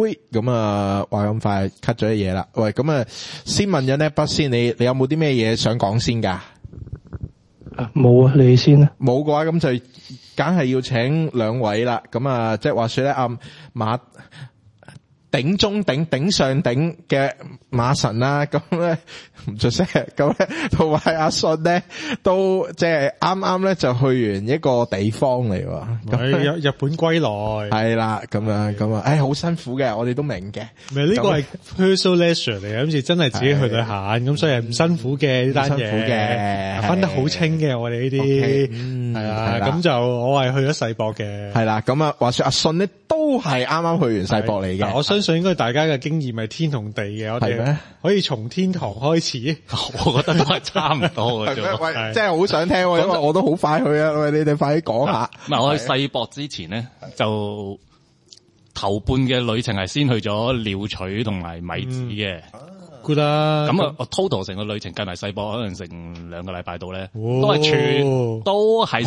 喂，咁啊，話咁快 cut 咗啲嘢啦。喂，咁啊，先問咗呢筆先，你有冇啲咩嘢想講先㗎？ 冇啊，你先啦。 冇嘅話，咁就梗係要請兩位啦。咁啊，即係話說咧，馬頂中頂上頂嘅馬神啦，咁咧唔出聲，咁咧同埋阿信咧都即係啱啱咧就去完一個地方嚟喎， 咁日本歸來係啦，咁樣，好辛苦嘅，我哋都明嘅。 咪呢個係 personal leisure 嚟嘅，好似真係自己去旅行，咁所以係唔辛苦嘅呢單嘢， 辛苦嘅， 分得好清嘅，我哋呢啲係啊，咁就我係去咗世博嘅， 係啦，咁啊，話說阿信咧都係啱啱去完世博嚟嘅， 我相信應該大家嘅經驗係天同地嘅，我哋可以從天堂開始， 我覺得都係差唔多嘅啫。 喂，真係好想聽，因為我都好快去啊！喂，你哋快啲講下。 唔係，我去世博之前咧，就頭半嘅旅程係先去咗鳥取同埋米子嘅。 good 啦， 咁啊，我 total 成個旅程計埋世博可能成2個禮拜到咧，都係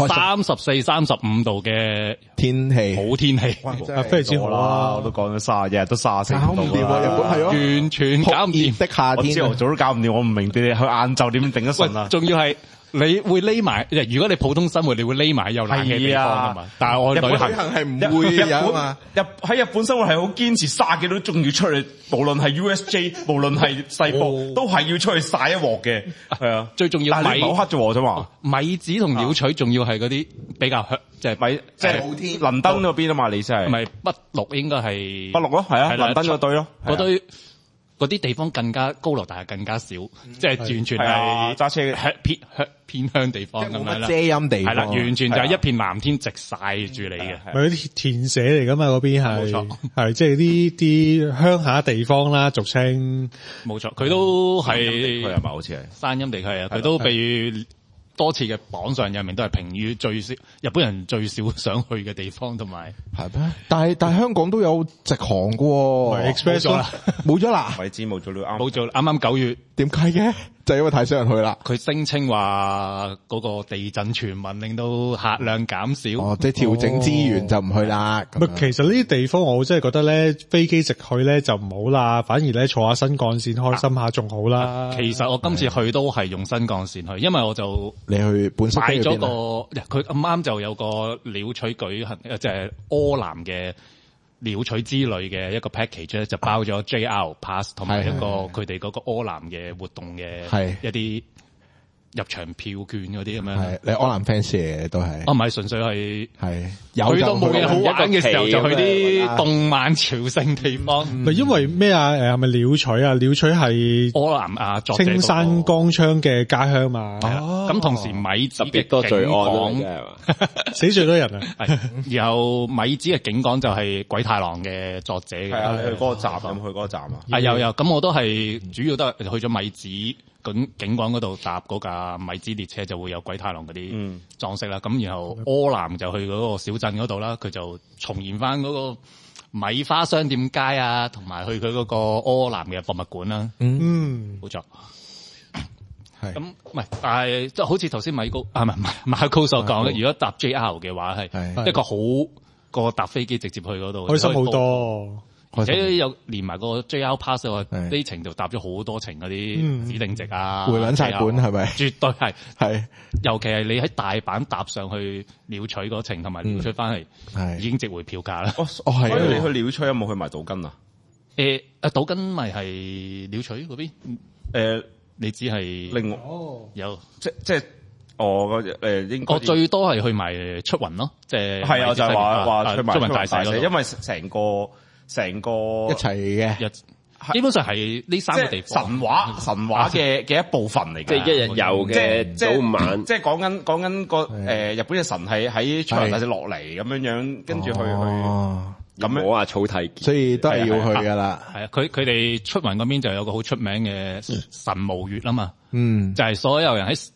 34、35度嘅天氣， 好天氣， 非常之好啦。 我都講咗日日都34度， 搞唔掂啊！日本係咯， 完全搞唔掂的夏天， 我朝頭早都搞唔掂，我唔明你哋去晏晝點頂得順啊！ 仲要係你會匿埋，如果你普通生活，你會匿埋有冷嘅地方㗎嘛？但係我旅行係唔會有嘛。 喺日本生活係好堅持30幾度，仲要出去，無論係 USJ， 無論係世博，都係要出去曬一鑊嘅。係啊， 最重要但係好黑啫，啫嘛。 米子同鳥取仲要係嗰啲比較即係米，即係好天。倫敦嗰邊啊嘛，你真係。 唔係北陸應該係北陸咯，係啊，倫敦嗰堆咯， 嗰啲地方更加高樓大廈更加少，即係完全係揸車偏鄉地方咁樣啦， 遮陰地方係啦，完全就係一片藍天直曬住你嘅， 咪啲田舍嚟噶嘛，嗰邊係， 冇錯， 係即係啲鄉下地方啦，俗稱冇錯，佢都係佢係咪好似係山陰地區啊，佢都被多次嘅榜上有名，都係評語最少日本人最少想去嘅地方，同埋係咩？但係香港都有直航嘅喎 ，Express 咗啦， 冇咗啦， 位置冇咗啦， 冇做，啱啱9月點解嘅？就係因為太少人去啦。 佢聲稱話嗰個地震傳聞令到客量減少， 即係調整資源就唔去啦。 其實呢啲地方我真係覺得咧，飛機直去咧就唔好啦，反而咧坐下新幹線開心下仲好啦。 其實我今次去都係用新幹線去，因為我就你去本身買咗佢咁啱就有個鳥取舉行即係柯南嘅鳥取之旅嘅一個 package 咧，就包咗 JR Pass 同埋一個佢哋嗰個柯南嘅活動嘅一啲入場票券嗰啲咁樣。 係你柯南 fans 嘅都係。 唔係純粹係有去到冇嘢好玩嘅時候就去啲動漫朝聖地方。 咪因為咩啊？係咪鳥取啊？鳥取係柯南啊， 青山剛昌嘅家鄉嘛。 咁同時米子嘅多罪案係嘛？ 死最多人啊！ 然後米子嘅警講就係鬼太郎嘅作者嘅。 係啊，去嗰個站咁去嗰個站啊。 有咁我都係主要都係去咗米子咁警廣嗰度搭嗰架米子列車，就會有鬼太郎嗰啲裝飾啦。咁然後柯南就去嗰個小鎮嗰度啦，佢就重現翻嗰個米花商店街啊，同埋去佢嗰個柯南嘅博物館啦。冇錯。咁唔係，但係即係好似頭先馬高所講嘅，如果搭 JR 嘅話係一個好過搭飛機直接去嗰度， 開心好多。 而且有連埋個 JR Pass 呢程度搭咗好多程嗰啲指定席啊， 回搵晒本係咪？ 絕對係，尤其係你喺大阪搭上去鳥取嗰程，同埋鳥取翻嚟，已經值回票價啦。 係。所以你去鳥取有冇去埋島根啊？ 島根咪係鳥取嗰邊？你只係另外有即係應該我最多係去埋出雲咯，即係係啊，就係話去埋出雲大社， 因為成個一齊嘅， 基本上係呢3個地方神話嘅一部分嚟嘅， 即係一日遊嘅早午晚， 即係講緊個日本嘅神係喺出雲大社落嚟咁樣，跟住去咁樣摸下草剃， 所以都係要去噶啦。 係啊，佢哋出雲嗰邊就有個好出名嘅神無月啊嘛，就係所有人喺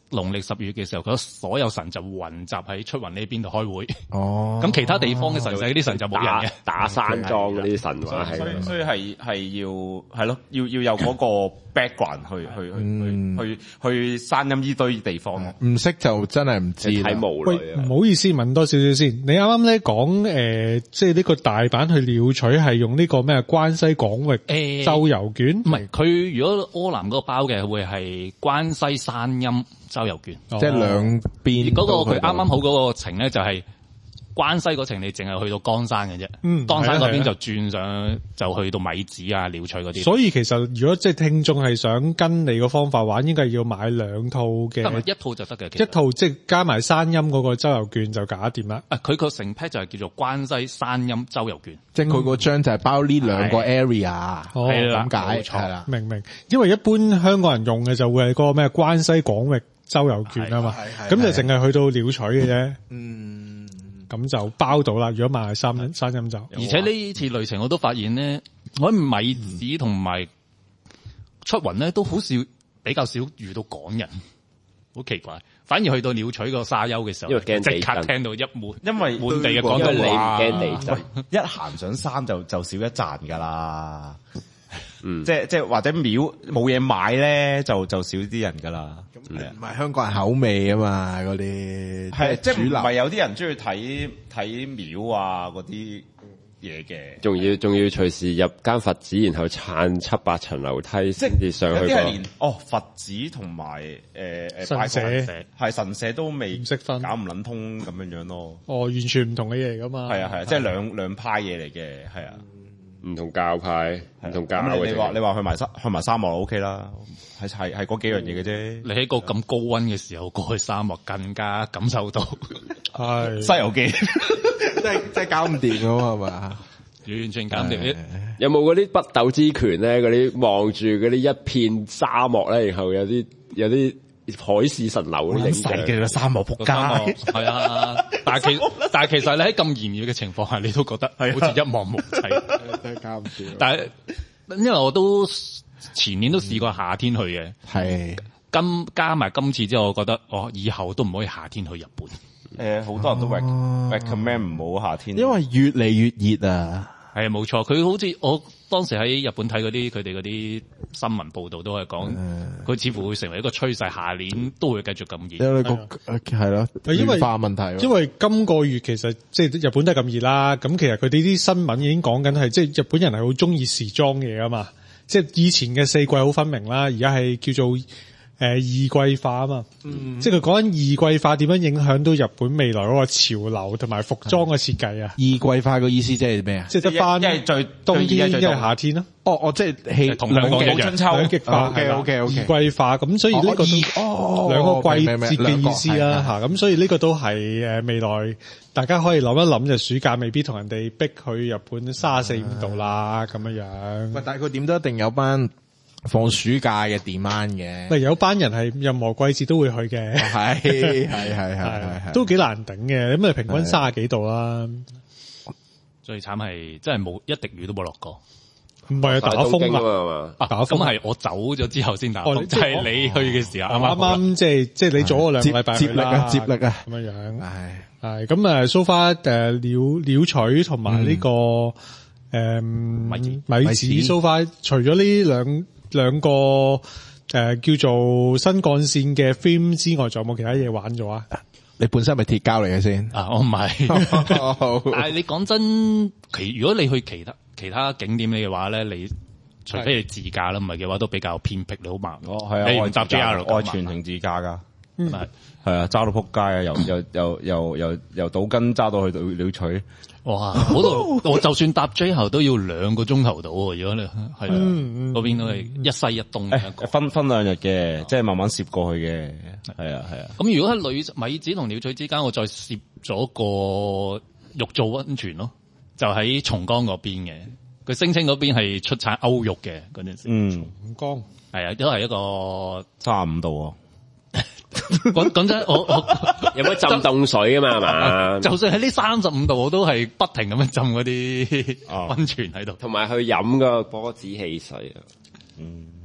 農曆10月嘅時候，佢所有神就雲集喺出雲呢邊度開會。 哦， 咁其他地方嘅神社嗰啲神就冇人嘅， 打山莊嗰啲神話係， 所以係要係咯，要有嗰個 background 去山陰呢堆地方。 唔識就真係唔知啦。 睇無喂， 類啊！ 唔好意思，問多少少先。你啱啱咧講即係呢個大阪去鳥取係用呢個咩關西廣域周遊券？ 唔係，佢如果柯南嗰個包嘅會係關西山陰周遊券， 即係兩邊嗰個佢啱啱好嗰個程咧就係關西嗰程，你淨係去到岡山嘅啫。岡山嗰邊就轉上就去到米子啊、鳥取嗰啲。 所以其實如果即係聽眾係想跟你個方法玩，應該要買兩套嘅， 一套就得嘅。 一套即係加埋山陰嗰個周遊券就搞掂啦。 佢個成 pack 就係叫做關西山陰周遊券， 即係佢個張就係包呢兩個 area， 係啦， 咁解冇錯係啦。 明，因為一般香港人用嘅就會係嗰個咩關西廣域周遊券啊嘛，咁就淨係去到鳥取嘅啫。咁就包到啦。如果買山陰就， 而且呢次旅程我都發現咧，我喺米子同埋出雲咧都好少，比較少遇到港人，好奇怪。反而去到鳥取個沙丘嘅時候， 因為驚地震即刻聽到因為滿地嘅廣東話。 你唔驚地震， 一行上山就少一站㗎啦。 嗯， 即係或者廟冇嘢買咧，就少啲人㗎啦。 唔係香港人口味啊嘛，嗰啲係即係主流唔係有啲人中意睇廟啊嗰啲嘢嘅， 仲要隨時入間佛寺，然後撐7-8層樓梯先至上去有啲係連佛寺同埋神社係神社都未唔識分， 搞唔撚通咁樣咯。 完全唔同嘅嘢嚟㗎嘛。 係啊，即係兩派嘢嚟嘅，係啊。 唔同教派，唔同教咁嘅。 你話去埋沙漠就 OK 啦，係嗰幾樣嘢嘅啫。 你喺個咁高溫嘅時候過去沙漠，更加感受到係西遊記， 即係搞唔掂㗎嘛，係嘛？ 完全搞唔掂。 有冇嗰啲北斗之拳咧？嗰啲望住嗰啲一片沙漠咧，然後有啲海市蜃樓嗰啲影像嘅沙漠仆街， 係啊！但係其實你喺咁炎熱嘅情況下，你都覺得好似一望無際， 真係搞唔掂。 但係因為我都前年都試過夏天去嘅， 係加埋今次之後，我覺得以後都唔可以夏天去日本。 好多人都 recommend 唔好夏天， 因為越嚟越熱啊。 係冇錯，佢好似我當時喺日本睇佢哋嗰啲新聞報道都係講，佢似乎會成為一個趨勢，下年都會繼續咁熱。 因為係咯，暖化問題。 因為今個月其實即係日本都係咁熱啦，咁其實佢哋啲新聞已經講緊係，即係日本人係好中意時裝嘢啊嘛，即係以前嘅4季好分明啦，而家係叫做二季化啊嘛，即係佢講緊二季化點樣影響到日本未來嗰個潮流同埋服裝嘅設計啊。 二季化嘅意思即係咩啊？ 即係得翻一係最冬天，一係最夏天咯。 即係同兩個一樣春秋兩極化 ，OK， 二季化，咁所以呢個都兩個季節嘅意思啦吓，咁所以呢個都係未來大家可以諗一諗，就暑假未必同人哋逼去日本34-35度啦咁樣樣。 喂，但係佢點都一定有班放暑假嘅 demand 嘅。 喂，有班人係任何季節都會去嘅， 係， 都幾難頂嘅。咁你平均30幾度啦， 最慘係真係冇一滴雨都冇落過。 唔係啊，打風嘛， 打風咁係我走咗之後先打風，就係你去嘅時候啱啱即係你早咗2個禮拜接力啊咁樣樣。 係咁so far鳥取同埋呢個米子so far，除咗呢兩個叫做新幹線嘅 film 之外，仲有冇其他嘢玩咗啊？ 你本身係咪鐵膠嚟嘅先？ 我唔係，但係你講真，如果你去其他景點嘅話咧，你除非你自駕啦，唔係嘅話都比較偏僻，你好慢。 係啊， 你唔搭 JR 我係全程自駕㗎。 係啊，揸到撲街啊！由島根揸到去鳥取。 哇！嗰度我就算搭 JR 都要2個鐘頭到喎。如果你係嗰邊都係一西一東嘅。 分2日嘅，即係慢慢攝過去嘅。係啊。 咁如果喺米子同鳥取之間，我再攝咗個玉造溫泉咯，就喺松江嗰邊嘅。佢聲稱嗰邊係出產歐玉嘅嗰陣時。 松江係啊，都係一個 35度喎。 講真，我有冇浸凍水啊嘛？係嘛？ 就算喺呢35度，我都係不停咁樣浸嗰啲溫泉喺度， 同埋去飲個波子汽水啊。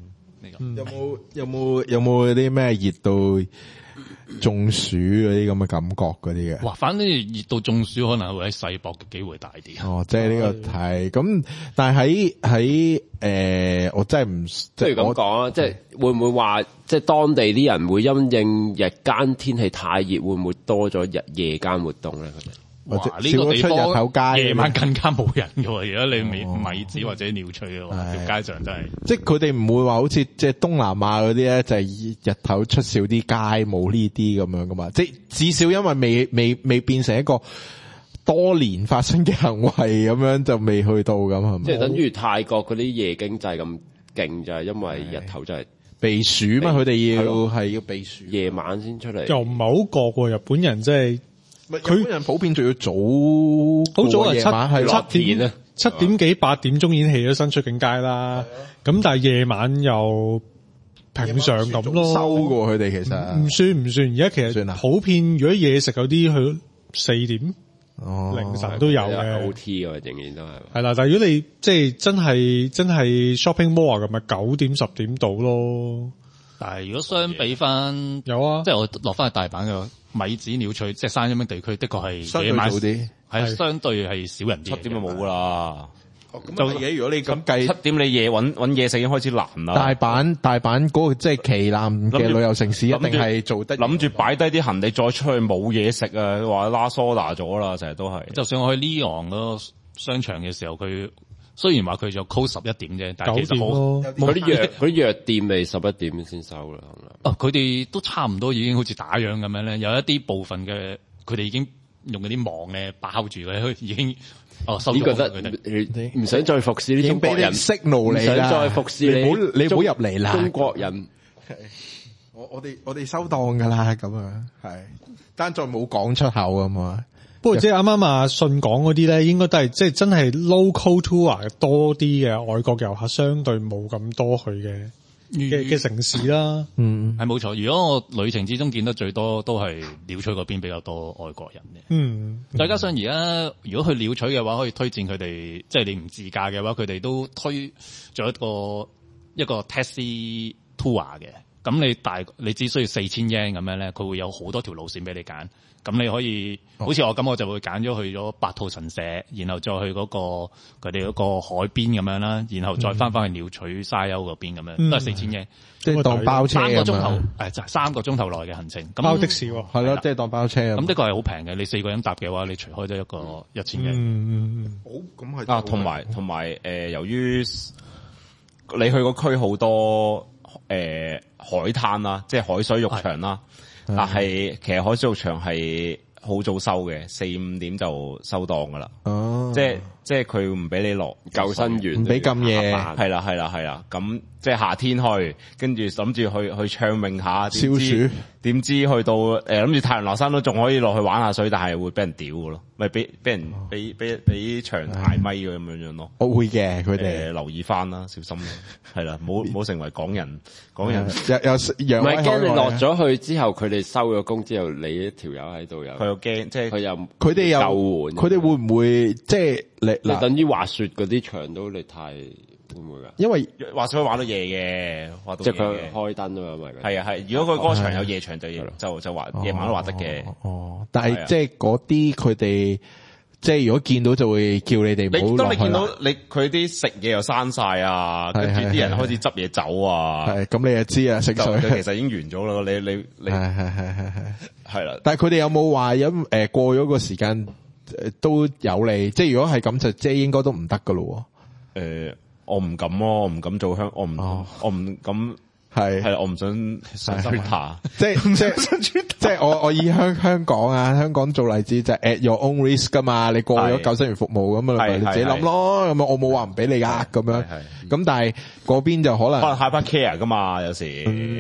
呢個有冇啲咩熱到中暑嗰啲咁嘅感覺嗰啲嘅？ 哇，反正熱到中暑可能會喺世博嘅機會大啲。 哦，即係呢個係咁，但係喺我真係唔不如咁講啊，即係會唔會話，即係當地啲人會因應日間天氣太熱，會唔會多咗夜間活動咧？佢哋哇！ 或者呢個地少咗出日頭街方夜晚更加冇人嘅喎，如果你米子或者鳥翠嘅話，條街上真係。 即係佢哋唔會話好似即係東南亞嗰啲咧，就係日頭出少啲街，冇呢啲咁樣噶嘛。即係至少因為未變成一個多年發生嘅行為咁樣，就未去到咁係咪？ 即係等於泰國嗰啲夜經濟咁勁，就係因為日頭就係避暑嘛，佢哋係要避暑， 夜晚先出嚟。 又唔係好覺喎，日本人真係。 日本人普遍仲要早， 好早啊， 夜晚係 7點7點幾8點鐘已經起咗身出境街啦。咁但係夜晚又平常咁咯。 收過佢哋其實唔算，而家其實普遍如果嘢食嗰啲去4點凌晨都有嘅。 OT 啊，仍然都係。 係啦，但係如果你即係真係 shopping mall 咁咪9點10點到咯。 但係如果相比翻有啊， 即係我落翻去大阪嘅米子鳥翠，即係山陰嘅地區，的確係夜晚早啲， 係相對係少人啲。 7點就冇噶啦。 就如果你咁計 7點你夜搵嘢食已經開始難啦。 大阪嗰個即係旗艦嘅旅遊城市，一定係做得諗住擺低啲行李再出去冇嘢食啊，話拉蘇打咗啦，成日都係。 就算我去呢昂嗰個商場嘅時候，佢雖然話佢就 close 11點啫，但係其實嗰啲藥店咪11點先收啦。 佢哋都差唔多已經好似打烊咁樣咧，有一啲部分嘅佢哋已經用嗰啲網咧包住嘅，已經收咗。 覺得你唔想再服侍呢中國人， signal 你啦， 唔想再服侍你唔好入嚟啦， 中國人。 我哋收檔噶啦，咁啊係，單再冇講出口啊嘛。 不過即係啱啱阿信講嗰啲咧，應該都係即係真係 local tour 多啲嘅，外國遊客相對冇咁多去嘅城市啦。 係冇錯。如果我旅程之中見得最多都係鳥取嗰邊比較多外國人嘅。再加上而家如果去鳥取嘅話，可以推薦佢哋，即係你唔自駕嘅話，佢哋都推咗一個 taxi tour 嘅。咁你只需要4000 yen 咁樣咧，佢會有好多條路線俾你揀。咁你可以好似我咁，我就會揀咗去咗白兔神社，然後再去嗰個佢哋嗰個海邊咁樣啦，然後再翻去鳥取沙丘嗰邊咁樣，都係4000 yen， 即係當包車 3個鐘頭，就3個鐘頭內嘅行程。 包的士喎， 係咯，即係當包車咁。 的確係好平嘅，你4個人搭嘅話，你除開咗一個1000 yen。 好，咁係同埋由於你去個區好多海灘啦，即係海水浴場啦。但係其實海水浴場係好早收嘅，4-5點就收檔噶啦。哦，即係佢唔俾你落救生員， 唔俾咁夜。 係啦。咁即係夏天去，跟住諗住去暢泳下， 消暑。點知去到諗住太陽落山都仲可以落去玩下水，但係會俾人屌嘅咯，咪俾人俾長鞋咪咁樣咯。 我會嘅，佢哋留意翻啦，小心啦，係啦，唔好成為港人。 有唔係驚你落咗去之後，佢哋收咗工之後，你一條友喺度又佢又驚，即係佢哋又佢哋會唔會即係你等於滑雪嗰啲場都你太會唔會㗎？ 因為滑雪可以玩到夜嘅， 即係佢開燈啊嘛， 係啊係。如果佢嗰個場有夜場就滑夜晚都滑得嘅。 但係即係嗰啲佢哋即係如果見到就會叫你哋唔好落去。 當你見到佢啲食嘢又閂晒啊，跟住啲人開始執嘢走啊， 係咁你就知啊，食水其實已經完咗啦。你係啦。但係佢哋有冇話過咗個時間都有你？即係如果係咁就即係應該都唔得噶咯。 我唔敢咯，我唔敢做我唔敢係我唔想上 Twitter， 即係我以香港做例子就係 at your own risk 噶嘛，你過咗救生員服務咁啊，你自己諗咯，咁我冇話唔俾你㗎咁樣，咁但係嗰邊就可能 hyper care 噶嘛，有時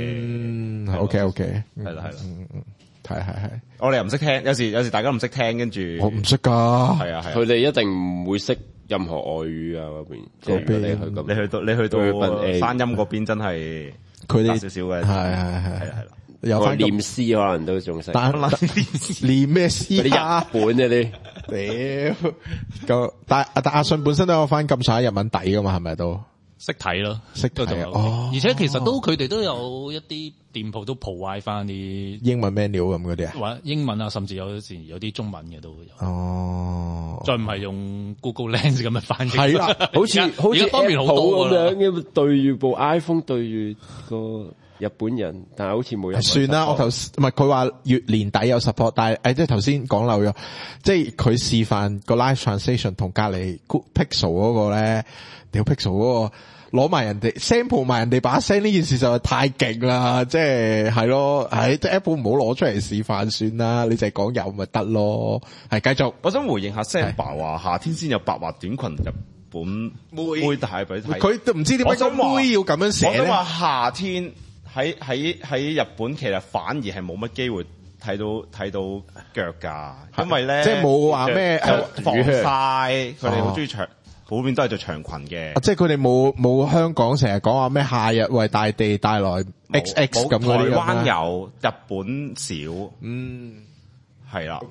OK 係啦， 係， 我哋又唔識聽，有時大家唔識聽，跟住我唔識噶， 係啊， 佢哋一定唔會識任何外語啊嗰邊， 你去到山陰嗰邊真係佢哋少少嘅， 係啦， 有翻念詩可能都仲識， 念咩詩啊？ 日本嗰啲， 屌，但阿信本身都有翻咁上下日文底噶嘛，係咪都？ 識睇咯， 識睇都哦而且其實佢哋都有一啲店鋪都 provide 翻啲英文 menu 咁嗰啲啊？ 或者英文啊，甚至有時有啲中文嘅都會有。 哦， 再唔係用 Google Lens 咁嘅翻譯。 係啦， 好似而家方便好多咁㗎啦。 樣對住部 iPhone 對住個日本人，但係好似冇人。 算啦，我頭唔係佢話月年底有 support， 但係即係頭先講漏咗，即係佢示範個 live translation 同隔離 Pixel 嗰個咧，屌 Pixel 嗰個攞埋人哋 sample 埋人哋把聲呢件事就係太勁啦，即係咯，即係 Apple 唔好攞出嚟示範算啦，你就係講有咪得咯，係繼續。 我想回應下 Samba 話夏天先有白滑短裙日本妹帶俾睇， 佢都唔知點解個妹要咁樣寫咧。 我想話夏天喺日本其實反而係冇乜機會睇到腳㗎，因為咧即係冇話咩防曬，佢哋好中意長。普遍都係着長裙嘅， 即係佢哋冇香港成日講話咩夏日為大地帶來 XX 咁嗰啲。 台灣有，日本少，係啦。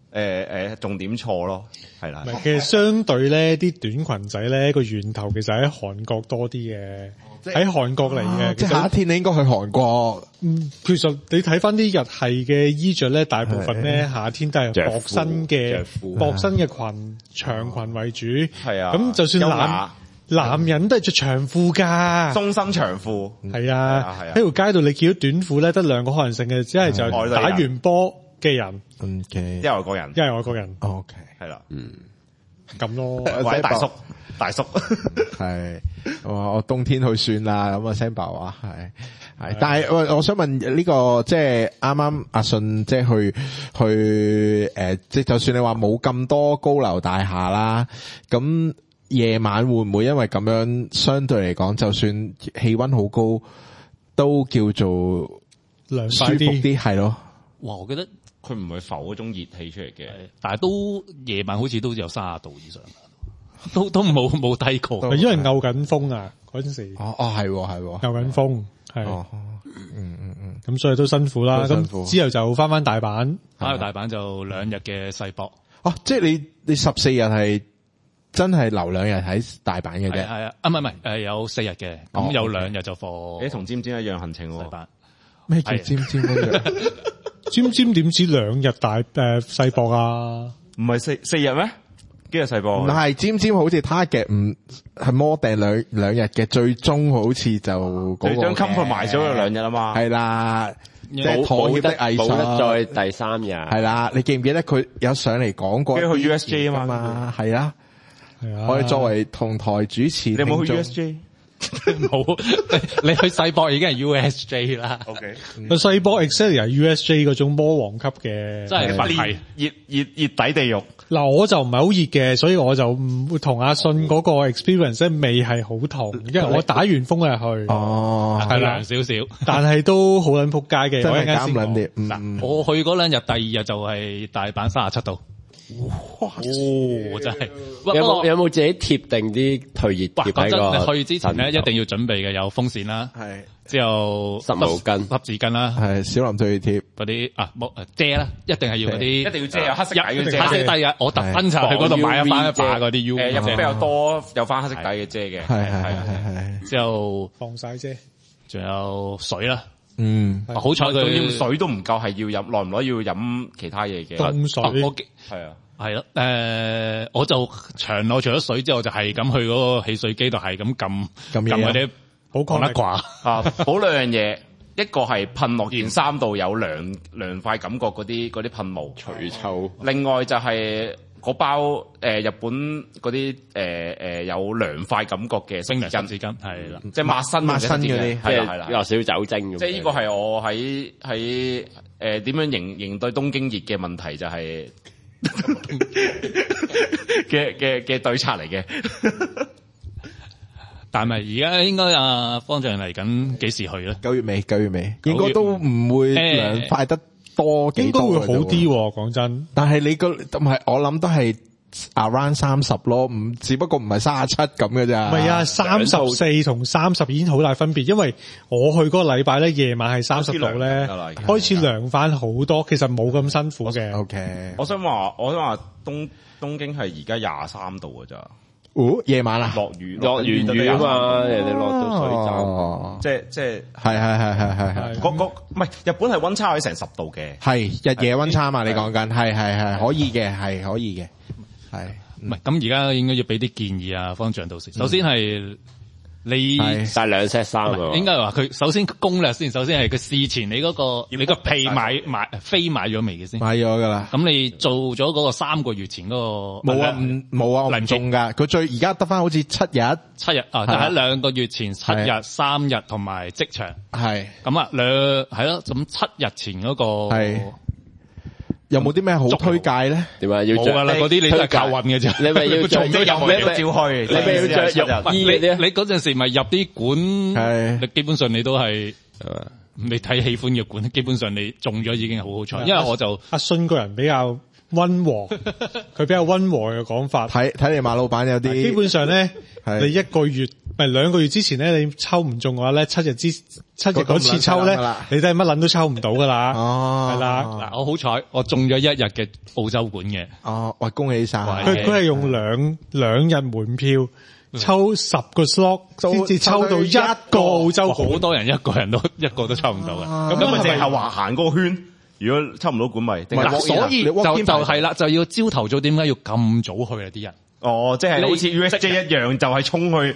OK， 重點錯咯，係啦。 其實相對咧，啲短裙仔咧個源頭其實喺韓國多啲嘅，喺韓國嚟嘅。 即係夏天你應該去韓國。 其實你睇翻啲日系嘅衣着咧，大部分咧夏天都係薄身嘅裙、長裙為主。係啊，咁就算男人都係着長褲㗎， 鬆身長褲。 係啊，喺條街度你見到短褲咧，得兩個可能性嘅，只係就打完波嘅人， 一係外國人， 一係外國人。 OK， 係啦， 咁咯， 或者大叔係，我冬天去算啦，咁啊 Samba 話係，但係我想問呢個即係啱啱阿信即係去即係就算你話冇咁多高樓大廈啦，咁夜晚會唔會因為咁樣相對嚟講，就算氣溫好高，都叫做舒服啲係咯？ 哇！我記得佢唔係浮嗰種熱氣出嚟嘅， 但係都夜晚好似都有30度以上。都冇低過， 因為漚緊風啊嗰陣時。 係漚緊風係。咁所以都辛苦啦。咁之後就翻大阪， 翻大阪就2日嘅世博。 即係你14日係真係留2日喺大阪嘅啫。 係啊，唔係有4日嘅，咁有2日就放。 你同尖尖一樣行程喎。 世博咩叫尖尖一樣？ 尖尖點止2日世博啊？ 唔係4日咩？幾日世博？ 唔係尖尖好似 target 唔係摸定兩日嘅，最終好似就嗰個將 compromise 咗2日啊嘛。 係啦，即係妥協的藝術。 冇得再第3日。係啦，你記唔記得佢有上嚟講過？ 跟住去 USJ 啊嘛。 係啊，我哋作為同台主持， 你有冇去 USJ？ 冇，你去世博已經係 USJ 啦。 OK， 世博 exactly 係 USJ 嗰種魔王級嘅， 真係佛系熱底地獄。 嗱，我就唔係好熱嘅，所以我就唔會同阿信嗰個 experience 咧未係好同，因為我打完風就去。 係涼少少， 但係都好撚撲街嘅。 真係減撚啲。 嗱，我去嗰2日，第2日就係大阪37度。哇！真係有冇自己貼定啲退熱貼喺個？ 去之前咧一定要準備嘅，有風扇啦， 係之後濕毛巾、 濕紙巾啦， 係小林退熱貼嗰啲遮啦，一定係要嗰啲， 一定要遮有黑色底嘅遮。 黑色底嘅，我特登就去嗰度買翻一把嗰啲 U 入邊比較多有翻黑色底嘅遮嘅， 係之後防曬遮， 仲有水啦。 好彩佢水都唔夠，係要飲，耐唔耐要飲其他嘢嘅凍水。 係啊， 係咯，我就場內除咗水之後，就係咁去嗰個汽水機度，係咁撳嗰啲好講得掛啊！補2樣嘢，一個係噴落件衫度有涼快感覺嗰啲噴霧除臭， 另外就係嗰包日本嗰啲有涼快感覺嘅濕紙巾係啦，即係抹身嗰啲，係啦， 有少酒精咁。 即係呢個係我喺點樣應對東京熱嘅問題，就係嘅對策嚟嘅。 但係而家應該方丈嚟緊幾時去咧 ？9月尾應該都唔會涼快得多幾多， 應該會好啲。講真， 但係你唔係，我諗都係 around 30咯，只不過唔係37咁嘅咋。 唔係啊，34同30已經好大分別，因為我去嗰個禮拜咧，夜晚係30度咧，開始涼翻好多，其實冇咁辛苦嘅。 OK， 我想話東京係而家23度㗎咋。 夜晚啊， 落雨落完雨啊嘛，人哋落到水站。 哦， 即係唔係日本係溫差喺成10度嘅， 係日夜溫差嘛？你講緊係可以嘅，係可以嘅，係唔係咁而家應該要俾啲建議啊，方丈到時。首先係你帶兩 set 衫啊， 應該係話佢首先攻略先，首先係佢事前你嗰個你個被飛買咗未嘅先？ 買咗㗎啦。 咁你做咗嗰個3個月前嗰個冇啊，我唔中㗎。佢而家得返好似7日啊，就喺2個月前7日、3日同埋職場。 係咁啊，係咯，咁7日前嗰個係。有冇啲咩好推介咧？ 點啊？要冇㗎啦，嗰啲你都係教運嘅啫。 你咪要做咩任何嘢都照去， 你咪要着浴衣嗰啲。 你嗰陣時咪入啲館，你基本上你都係你睇喜歡嘅館，基本上你中咗已經好好彩。因為我就阿信個人比較溫和，佢比較溫和嘅講法。 睇你馬老闆有啲， 基本上咧，你1個月唔係2個月之前咧，你抽唔中嘅話咧，7日嗰次抽咧，你都係乜撚都抽唔到噶啦。 哦， 係啦。 嗱，我好彩，我中咗1日嘅澳洲館嘅。 哦，喂，恭喜晒！ 佢係用兩日門票抽10個 slot 先至抽到1個澳洲館。 好多人一個都抽唔到嘅。 咁咪淨係話行嗰個圈。如果抽唔到館咪， 所以就係啦，就要朝頭早，點解要咁早去啊？啲人即係好似 USJ 一樣，就係衝去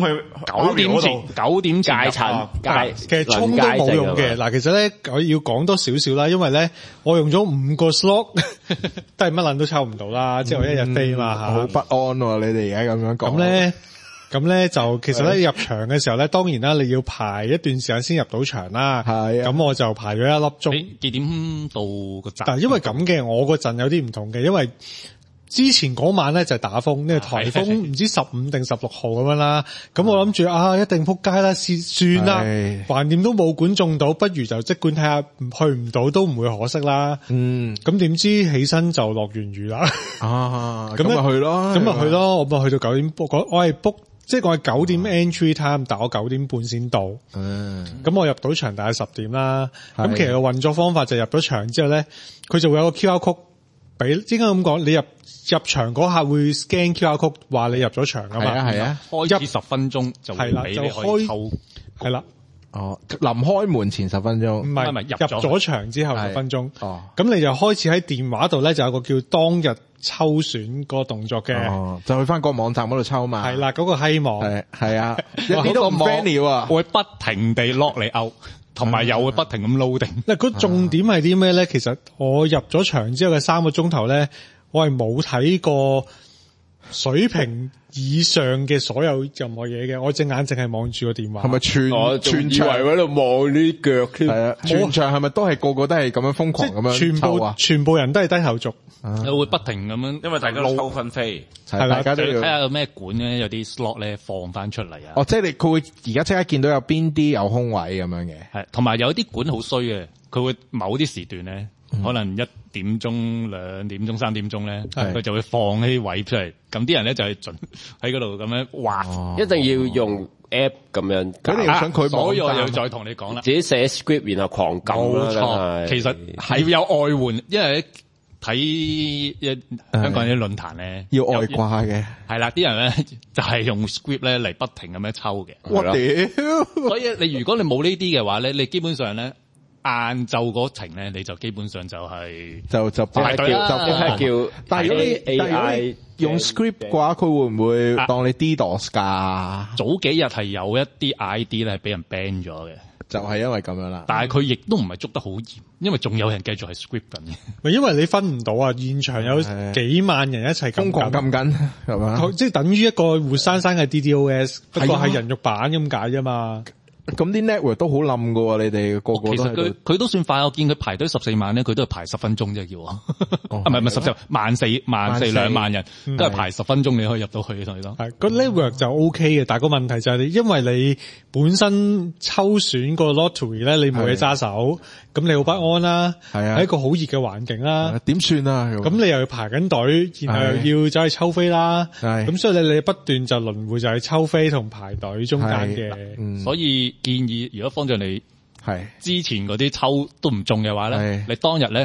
9點前 9點界層界， 其實衝都冇用嘅。嗱，其實咧我要講多少少啦，因為咧我用咗5個 slot，都係乜撚都抽唔到啦，即係我一日飛嘛嚇。 好不安喎！你哋而家咁樣講。 咁咧就其實咧入場嘅時候咧，當然啦，你要排一段時間先入到場啦。係。咁我就排咗1粒鐘。 幾點到個陣？ 但係因為咁嘅，我個陣有啲唔同嘅，因為之前嗰晚咧就係打風，呢個颱風唔知15定16號咁樣啦。咁我諗住一定撲街啦，算啦，橫掂都冇管中到，不如就即管睇下，去唔到都唔會可惜啦。咁點知起身就落完雨啦。咁咪去咯。我咪去到9點，我係 book。即係我係9點 entry time，但我9點半先到。咁我入到場大概10點啦。咁其實運作方法就入咗場之後咧，佢就會有個 QR code 俾，應該咁講，你入場嗰刻會 scan QR code 話你入咗場㗎嘛。 係啊。 開始10分鐘就會俾你可以抽。 係啦。 臨開門前10分鐘。 唔係入咗場之後10分鐘。咁你就開始喺電話度咧就有個叫當日抽選個動作嘅， 就去翻個網站嗰度抽嘛。 係啦，嗰個希望係啊，一啲都唔 friendly 啊， 會不停地 lock 你 out，同埋又會不停咁 loading。 嗱，個重點係啲咩咧？其實我入咗場之後嘅3個鐘頭咧，我係冇睇過水平以上嘅所有任何嘢嘅，我隻眼淨係望住個電話。 係咪全場喺度望呢啲腳添？ 係啊，全場係咪都係個個都係咁樣瘋狂咁樣抽啊？ 全部人都係低頭族。 會不停咁樣， 因為大家都抽分飛， 係大家都要睇下有咩館咧，有啲 slot 咧放翻出嚟啊。 即係佢會而家即刻見到有邊啲有空位咁樣嘅。 係，同埋有啲館好衰嘅，佢會某啲時段咧，可能1點鐘、2點鐘、3點鐘咧，佢就會放啲位出嚟。咁啲人咧就係準喺嗰度咁樣畫， 一定要用 app 咁樣。 佢哋想佢， 所以我又再同你講啦， 自己寫 script 然後狂撳啦。 冇錯，其實係要有外援，因為睇香港啲論壇咧， 要外掛嘅， 係啦，啲人咧就係用 script 咧嚟不停咁樣抽嘅。 我屌！ 所以你如果你冇呢啲嘅話咧，你基本上咧晏晝嗰程咧，你就基本上就係就排隊啦， 叫。 但係如果你用 script 嘅話，佢會唔會當你 DDoS 㗎？ 早幾日係有一啲 ID 咧係俾人 ban 咗嘅。 就係因為咁樣啦， 但係佢亦都唔係捉得好嚴，因為仲有人繼續係 script 緊嘅。 咪因為你分唔到啊，現場有幾萬人一齊瘋狂撳緊，係嘛？ 即係等於一個活生生嘅 DDoS，不過係人肉版咁解啫嘛。 咁啲 network 都好冧噶喎，你哋個個都。 其實佢都算快，我見佢排隊14萬咧，佢都係排10分鐘啫，叫我。唔係14萬4 2萬人，都係排10分鐘你可以入到去，同你講。 係個 network 就 OK 嘅，但係個問題就係因為你本身抽選個 lottery 咧，你冇嘢揸手，咁你好不安啦。係啊，喺一個好熱嘅環境啦。點算啊？咁你又要排緊隊，然後又要走去抽飛啦。咁所以你不斷就輪迴就係抽飛同排隊中間嘅。 所以建議如果方丈你係之前嗰啲抽都唔中嘅話咧，你當日咧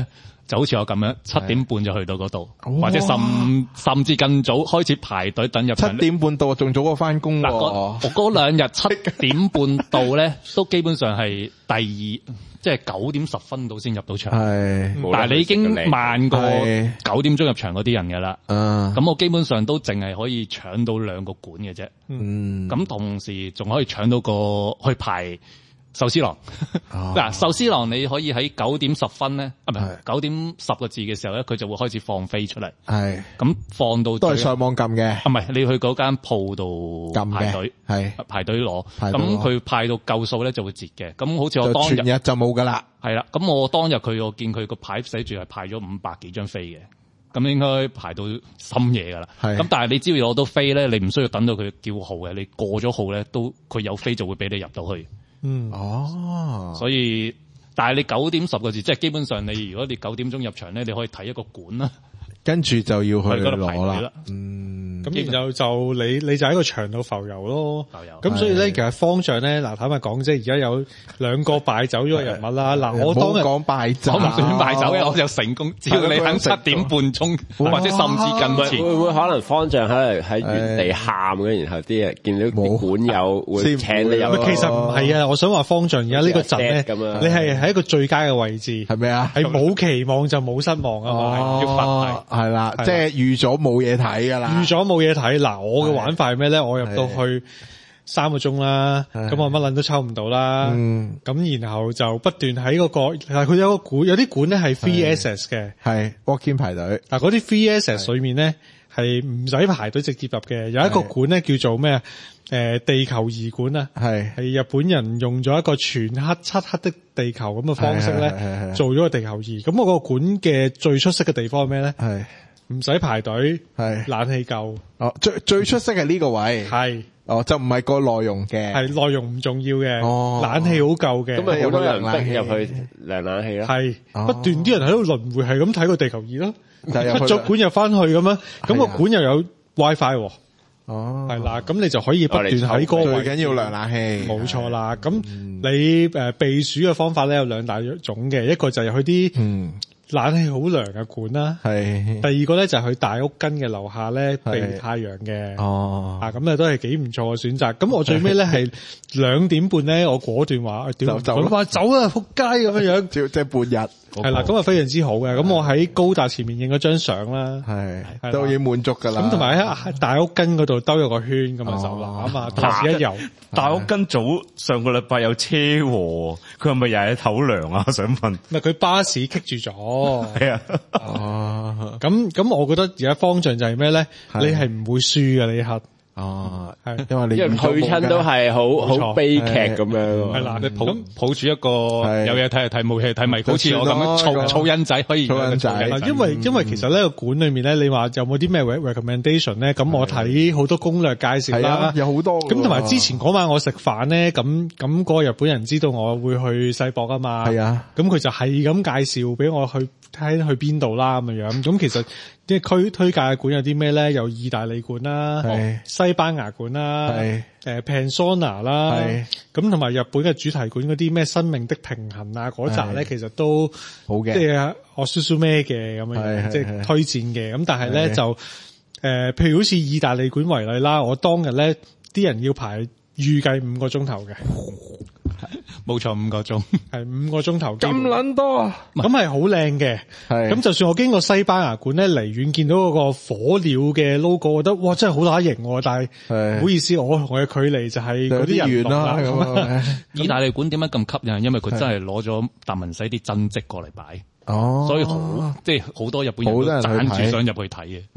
就好似我咁樣7點半就去到嗰度，或者甚至更早開始排隊等入場。 7點半到仲早過翻工喎。 我嗰2日7點半到咧，都基本上係即係9點10分到先入到場。 係， 但係你已經慢過9點鐘入場嗰啲人㗎啦。咁我基本上都淨係可以搶到2個館嘅啫。咁同時仲可以搶到去排壽司郎。嗱，壽司郎你可以喺9點10分咧，唔係9點10個字嘅時候咧，佢就會開始放飛出嚟。係，咁放到都係上網撳嘅。 唔係，你去嗰間鋪度排隊，係排隊攞。咁佢派到夠數咧就會截嘅。咁好似我當日全日就冇㗎啦。 係啦，咁我當日我見佢個牌寫住係派咗500幾張飛嘅。咁應該排到深夜㗎啦。咁但係你只要攞到飛咧，你唔需要等到佢叫號嘅，你過咗號咧，佢有飛就會俾你入到去。所以，但係你9點10個字，即係基本上如果你9點鐘入場咧，你可以睇一個館啦， 跟住就要去嗰度排隊啦。 咁然後就你就喺個場度浮遊咯。咁所以咧，其實方丈咧，嗱坦白講，即係而家有2個敗走咗嘅人物啦。嗱，我當日講敗走， 我唔算敗走嘅，我就成功。只要你肯7點半鐘，或者甚至更前， 會唔會可能方丈喺原地喊嘅？然後啲人見到啲館友會請你入。 其實唔係啊，我想話方丈而家呢個陣咧，你係喺一個最佳嘅位置， 係咪啊？ 係冇期望就冇失望啊嘛，要佛系。 係啦，即係預咗冇嘢睇㗎啦。 預咗冇嘢睇。嗱，我嘅玩法係咩咧？我入到去3個鐘啦，咁我乜撚都抽唔到啦。咁然後就不斷喺嗰個，但係佢有個館，有啲館咧係 free access 嘅，係 walk in 排隊。 嗱，嗰啲 free access 裏面咧係唔使排隊直接入嘅。有一個館咧叫做咩？地球儀館啊，係日本人用咗一個全黑漆黑的地球咁嘅方式咧，做咗個地球儀。咁我個館嘅最出色嘅地方係咩咧？係唔使排隊，係冷氣夠。 哦，最出色係呢個位， 係就唔係個內容嘅， 係內容唔重要嘅，冷氣好夠嘅。 咁咪好多人逼入去涼冷氣啦， 係不斷啲人喺度輪迴，係咁睇個地球儀咯。出咗館入翻去咁樣，咁個館又有 WiFi。係啦，咁你就可以不斷喺嗰個位。 最緊要涼冷氣， 冇錯啦。咁你避暑嘅方法咧有2大種嘅，一個就係去啲冷氣好涼嘅館啦，係。第二個咧就係去大屋根嘅樓下咧避太陽嘅，咁都係幾唔錯嘅選擇。咁我最尾咧係2點半咧，我果斷話屌，咁快走啦，仆街咁樣樣， 即係半日。 係啦，咁啊非常之好嘅。咁我喺高達前面影咗張相啦， 係都已經滿足噶啦。 咁同埋喺大屋根嗰度兜咗個圈，咁啊就攬啊，同時一遊。 大屋根早上個禮拜有車禍，佢係咪又係唞涼啊？我想問。 唔係佢巴士棘住咗。 係啊。 咁我覺得而家方丈就係咩咧？你係唔會輸嘅呢一刻。 係，因為去親都係好悲劇咁樣。 係啦，你抱住一個有嘢睇就睇，冇嘢睇咪好似我咁樣儲印仔可以。儲印仔。 因為其實呢個館裏面咧，你話有冇啲咩 recommendation 咧？咁我睇好多攻略介紹啦， 有好多。 咁同埋之前嗰晚我食飯咧，咁嗰個日本人知道我會去世博啊嘛。係啊。咁佢就係咁介紹俾我去睇去邊度啦咁樣。咁其實即係推介嘅館有啲咩咧？有意大利館啦，西班牙館啦，Pensona 啦，咁同埋日本嘅主題館嗰啲咩生命的平衡啊嗰集咧，其實都好嘅，即係我少少咩嘅咁樣，即係推薦嘅。咁但係咧就譬如好似意大利館為例啦，我當日咧啲人要排預計5個鐘頭嘅。 冇錯，5個鐘係5個鐘頭， 咁撚多啊！ 咁係好靚嘅，咁就算我經過西班牙館咧，離遠見到嗰個火鳥嘅 logo，我覺得哇真係好乸型，但係唔好意思，我同佢嘅距離就係嗰啲人啦。咁意大利館點解咁吸引？因為佢真係攞咗達文西啲真跡過嚟擺，所以即係好多日本人都爭住想入去睇嘅。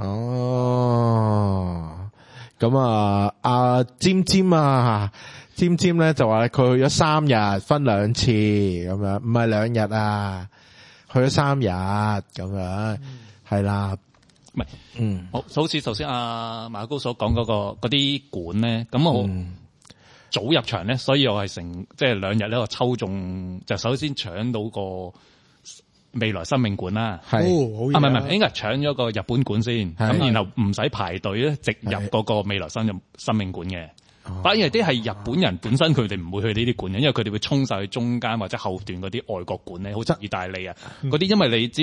咁阿尖尖啊！尖尖咧就話佢去咗3日，分2次咁樣，唔係2日啊，去咗3日咁樣，係啦， 唔係，好似頭先阿馬高所講嗰啲館咧，咁我早入場咧，所以我係即係2日咧，我抽中就首先搶到個未來生命館啦，係，唔係，應該搶咗個日本館先，咁然後唔使排隊咧，直入嗰個未來生命館嘅。反而啲係日本人本身佢哋唔會去呢啲館嘅，因為佢哋會衝晒去中間或者後段嗰啲外國館咧，好似意大利啊嗰啲，因為你只要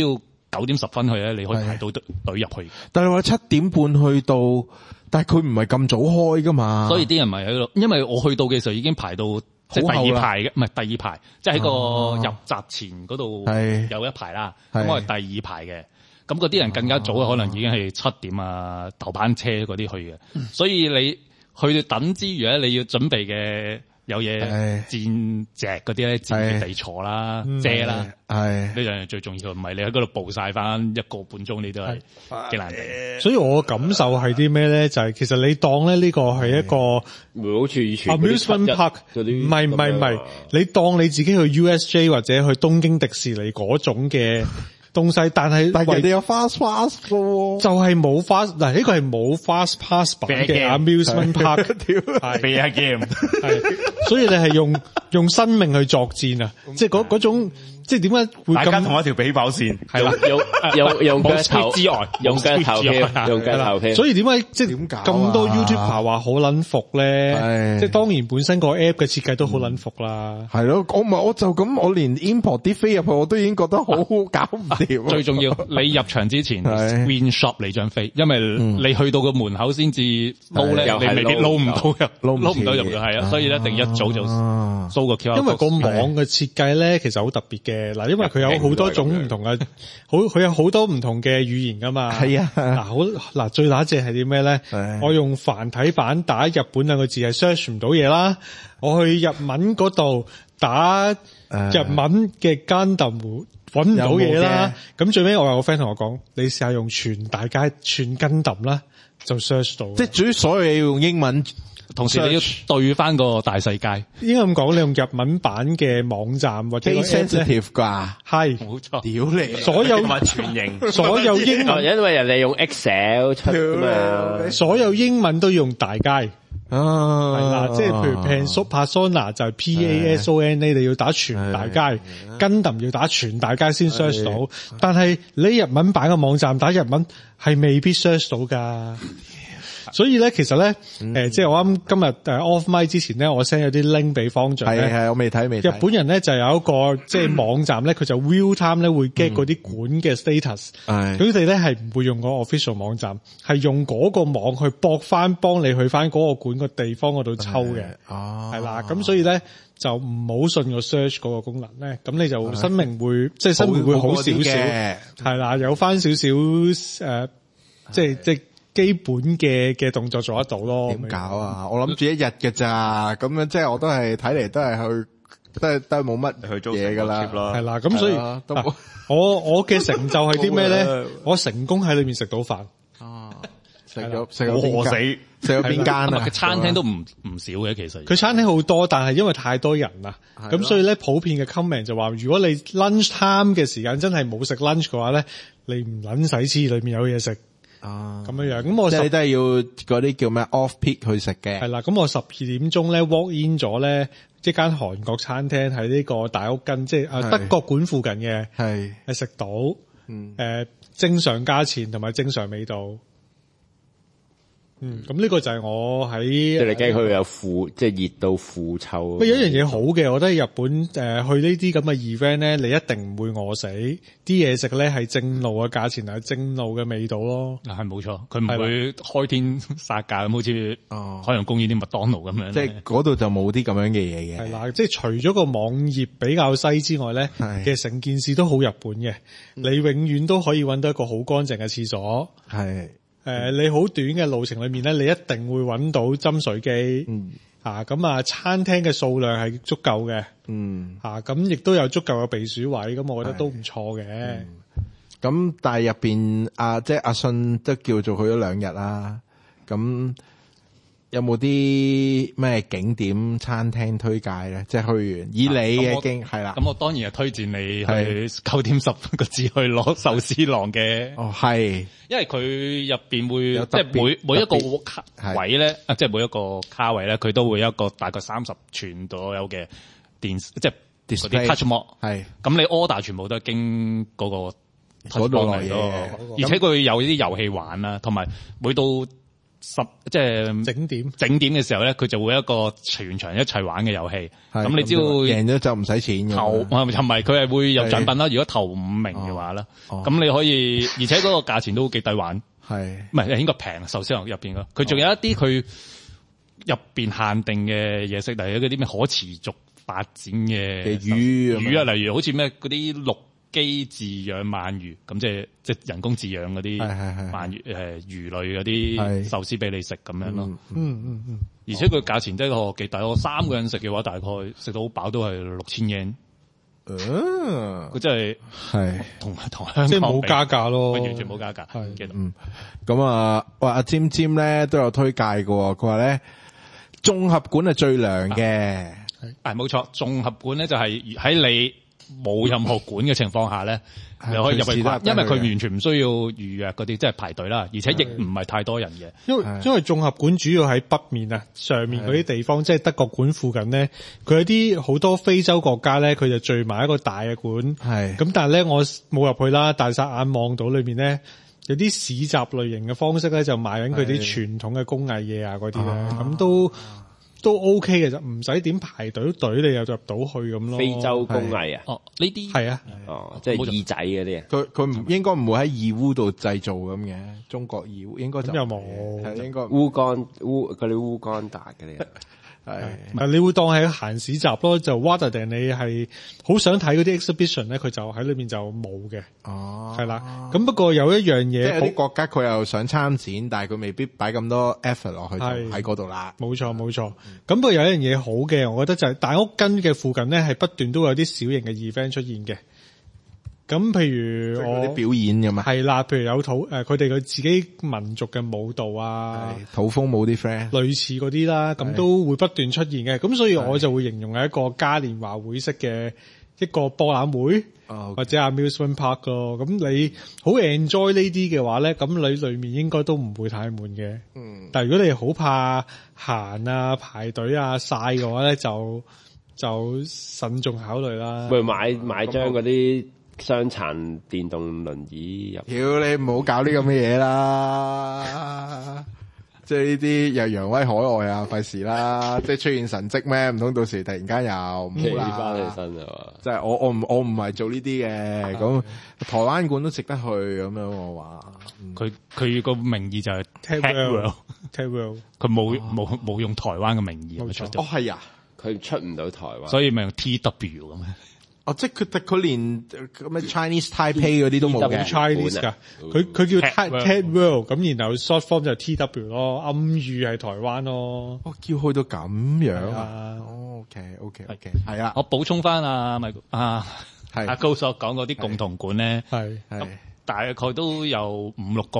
9點10分去咧，你可以排到隊入去。 但係話7點半去到，但係佢唔係咁早開噶嘛。 所以啲人咪喺度，因為我去到嘅時候已經排到即係第二排嘅，唔係第二排，即係喺個入閘前嗰度有一排啦。咁我係第二排嘅。咁嗰啲人更加早，可能已經係7點啊頭班車嗰啲去嘅。所以你去等之餘咧，你要準備嘅有嘢墊席嗰啲咧，墊地坐啦、遮啦，呢樣係最重要。唔係你喺嗰度報晒翻1個半鐘，你都係幾難頂。 所以我嘅感受係啲咩咧？就係其實你當咧呢個係一個好似以前 amusement park，唔係，你當你自己去 USJ 或者去東京迪士尼嗰種嘅東西，但係人哋有 fast pass 嘅喎， 就係冇 fast 嗱，呢個係冇 fast pass 版嘅 amusement park，係 Fair game， 係，所以你係用生命去作戰啊！即係嗰種，即係點解會大家咁同一條比跑線， 係啦，用腳頭之外， 用腳頭票，用腳頭票。 所以點解即係點搞啊咁多 YouTuber 話好撚服咧？ 係即係當然本身個 app 嘅設計都好撚服啦。 係咯，我就咁，我連 import 啲飛入去，我都已經覺得好搞唔掂。 最重要，你入場之前 screenshot 你張飛，因為你去到個門口先至撈咧，你未必撈唔到入，撈唔到入去，係啊，所以一定一早就掃個 QR。 因為個網嘅設計咧，其實好特別嘅。嗱，因為佢有好多種唔同嘅，佢有好多唔同嘅語言噶嘛。 係啊， 嗱最乸隻係啲咩咧？我用繁體版打日本兩個字係 search 唔到嘢啦。我去日文嗰度打日文嘅 Gundam 搵唔到嘢啦。咁最尾我有個 friend 同我講，你試下用全 Gundam 啦，就 search 到。 即係至於所有嘢要用英文。 同時你要對翻個大世界， 應該咁講，你用日文版嘅網站或者 sensitive 㗎， 係冇錯。 屌你， 所有全形， 所有英文， 因為人哋用 Excel 出㗎嘛， 所有英文都要用大街。係啦，即係譬如 Persona 就係 PASONA，你要打全大街，Gundam要打全大街先 search 到，但係你日文版嘅網站打日文係未必 search 到㗎。所以咧，其實咧，即係我啱今日off mic 之前咧，我 send 咗啲 link 俾方丈咧。 係，我未睇。 日本人咧就有一個即係網站咧，佢就 real time 咧會 get 嗰啲館嘅 status。佢哋咧係唔會用個 official 網站，係用嗰個網去駁翻，幫你去翻嗰個館個地方嗰度抽嘅。係啦，咁所以咧就唔好信個 search 嗰個功能咧，咁你就生命會即係生活會好少少。係啦，有翻少少即係。基本嘅動作做得到咯。 點搞啊？我諗住一日嘅咋，咁樣即係我都係睇嚟都係去，都係冇乜去做嘢噶啦。 係啦，咁所以我嘅成就係啲咩咧？我成功喺裏面食到飯。 食咗餓死，食咗邊間啊？ 佢餐廳都唔少嘅，其實。 佢餐廳好多，但係因為太多人啦，咁所以咧普遍嘅 comment 就話，如果你 lunch time 嘅時間真係冇食 lunch 嘅話咧，你唔撚使黐裏面有嘢食。咁樣，咁我即係你都係要嗰啲叫咩 off peak 去食嘅。係啦，咁我12點鐘咧 walk in 咗咧一間韓國餐廳喺呢個大屋根，即係德國館附近嘅，係食到，正常價錢同埋正常味道。咁呢個就係我喺即係你驚佢有即係熱到腐臭。 有一樣嘢好嘅，我覺得日本去呢啲咁嘅 event 咧，你一定唔會餓死。啲嘢食咧係正路嘅價錢，係正路嘅味道咯。 係冇錯，佢唔會開天殺價咁，好似海洋公園啲麥當勞咁樣。 即係嗰度就冇啲咁樣嘅嘢嘅。 係啦，即係除咗個網頁比較西之外咧，其實成件事都好日本嘅。你永遠都可以揾到一個好乾淨嘅廁所。係。你好短嘅路程裏面咧，你一定會揾到斟水機，咁餐廳嘅數量係足夠嘅，咁亦都有足夠嘅避暑位，咁我覺得都唔錯嘅。 咁但係入邊即係阿信都叫做去咗2日啦，咁有冇啲咩景點餐廳推介咧？即係去完以你嘅經係啦， 咁我當然係推薦你去9點10分個字去攞壽司郎嘅。 係，因為佢入邊會即係每一個卡位咧，即係每一個卡位咧，佢都會有一個大概30寸左右嘅電，即係嗰啲 touch mod。係，咁你 order 全部都係經嗰個 touch mod 嚟咯，而且佢有啲遊戲玩啦，同埋每到即係整點嘅時候咧，佢就會有一個全場一齊玩嘅遊戲。 係咁你只要贏咗就唔使錢嘅。 頭唔係佢係會有獎品啦。如果頭5名嘅話啦，咁你可以，而且嗰個價錢都幾抵玩。 係唔係應該平壽司郎入邊咯。佢仲有一啲佢入邊限定嘅嘢食，例如嗰啲咩可持續發展嘅魚啊，例如好似咩嗰啲陸基飼養鰻魚，咁即係人工飼養嗰啲鰻魚魚類嗰啲壽司俾你食咁樣咯。而且佢價錢真係幾抵，我3個人食嘅話，大概食到好飽都係6000 yen。佢真係同香港即係冇加價咯， 完全冇加價。 咁啊，喂阿尖尖咧都有推介嘅，佢話咧綜合館係最涼嘅。 係冇錯，綜合館咧就係喺你冇任何館嘅情況下咧，你可以入去逛，因為佢完全唔需要預約嗰啲，即係排隊啦，而且亦唔係太多人嘅。 因為綜合館主要喺北面啊，上面嗰啲地方，即係德國館附近咧，佢有啲好多非洲國家咧，佢就聚埋一個大嘅館。咁但係咧，我冇入去啦，大霎眼望到裏面咧，有啲市集類型嘅方式咧，就賣緊佢啲傳統嘅工藝嘢啊嗰啲咧，咁都 OK 嘅，就唔使點排隊，你又入到去咁咯。 非洲工藝啊？ 呢啲係啊， 即係耳仔嗰啲啊。 佢唔應該唔會喺義烏度製造咁嘅，中國義烏應該就又冇， 係應該烏嗰啲烏干達嗰啲。 係，你會當係閒市集咯，就 rather than 你係好想睇嗰啲 exhibition 咧，佢就喺裏面就冇嘅。係啦。咁不過有一樣嘢， 即係有啲國家佢又想參展，但係佢未必擺咁多 effort 落去喺嗰度啦。 冇錯。咁不過有一樣嘢好嘅，我覺得就係大屋根嘅附近咧，係不斷都有啲小型嘅 event 出現嘅。咁譬如我啲表演咁嘛， 係啦，譬如有佢哋佢自己民族嘅舞蹈啊， 土風舞啲 friend， 類似嗰啲啦，咁都會不斷出現嘅。咁所以我就會形容係一個嘉年華會式嘅一個博覽會，或者 amusement park 咯。咁你好 enjoy 呢啲嘅話咧，咁你裏面應該都唔會太悶嘅。但係如果你好怕行啊、排隊啊、曬嘅話咧，就慎重考慮啦。 會買張嗰啲傷殘電動輪椅入。 屌你唔好搞呢咁嘅嘢啦！即係呢啲又揚威海外啊，費事啦！即係出現神蹟咩？唔通到時突然間又唔好啦？ 翻起身係嘛？ 即係我唔係做呢啲嘅。咁台灣館都值得去咁樣我話。 佢個名義就係 Tech World， 佢冇用台灣嘅名義出咗。 係啊， 佢出唔到台灣， 所以咪用 TW 咁。 即係佢連咩 Chinese Taipei 嗰啲都冇嘅 Chinese 㗎，佢叫 Ted World， 咁然後 short form 就 TW 咯，暗喻係台灣咯。 叫去到咁樣啊？OK，係啊。 我補充翻阿高所講嗰啲共同館咧， 係大概都有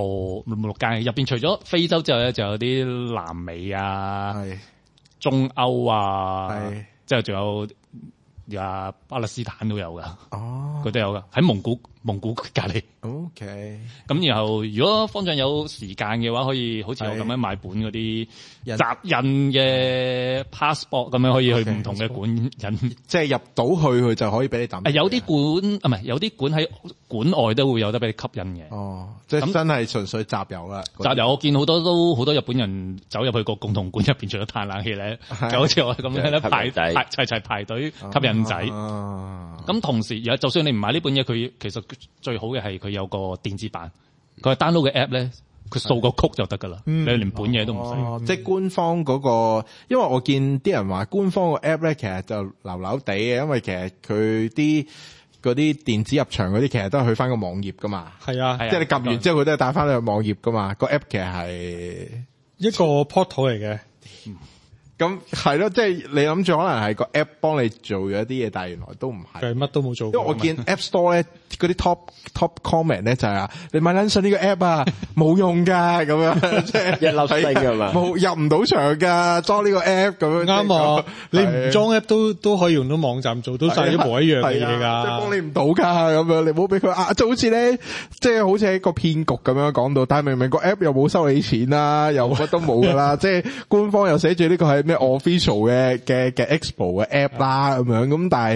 5、6間，入邊除咗非洲之後咧，就有啲南美啊、中歐啊，之後仲有。巴勒斯坦都有噶，佢都有噶，喺蒙古隔籬。 OK， 咁然後如果方丈有時間嘅話，可以好似我咁樣買本嗰啲雜印嘅 passport 咁樣，可以去唔同嘅館印， 即係入到去佢就可以俾你抌。 有啲館唔係，有啲館喺館外都會有得俾你吸引嘅。 即係真係純粹集郵啦。 集郵我見好多日本人走入去個共同館入邊，除咗嘆冷氣咧，就好似我咁樣咧齊排隊吸引仔。咁同時而家就算你唔買呢本嘢，佢其實最好嘅係佢有個電子版，佢係 download 嘅 app 咧，佢掃個曲就得噶啦，你連本嘢都唔使。 即係官方嗰個，因為我見啲人話官方個 app 咧，其實就流流地嘅，因為其實佢嗰啲電子入場嗰啲，其實都係去翻個網頁噶嘛。 係啊， 即係你撳完之後，佢都係帶翻你去網頁噶嘛。個 app 其實係一個 portal 嚟嘅。 咁係咯，即係你諗住可能係個 app 幫你做咗啲嘢，但係原來都唔係， 佢乜都冇做過。 因為我見 App Store 咧嗰啲 top comment 咧就係啊，你買撚信呢個 app 啊冇用噶，咁樣即係一粒星㗎嘛， 冇入唔到場噶，裝呢個 app 咁樣。 啱啊，你唔裝 app 都可以用到網站做到晒一模一樣嘅嘢噶， 即係幫你唔到噶咁樣，你唔好俾佢啊，就好似咧，即係好似係個騙局咁樣講到，但係明明個 app 又冇收你錢啦，又乜都冇噶啦，即係官方又寫住呢個係咩 official 嘅 Expo 嘅 app 啦咁樣，咁但係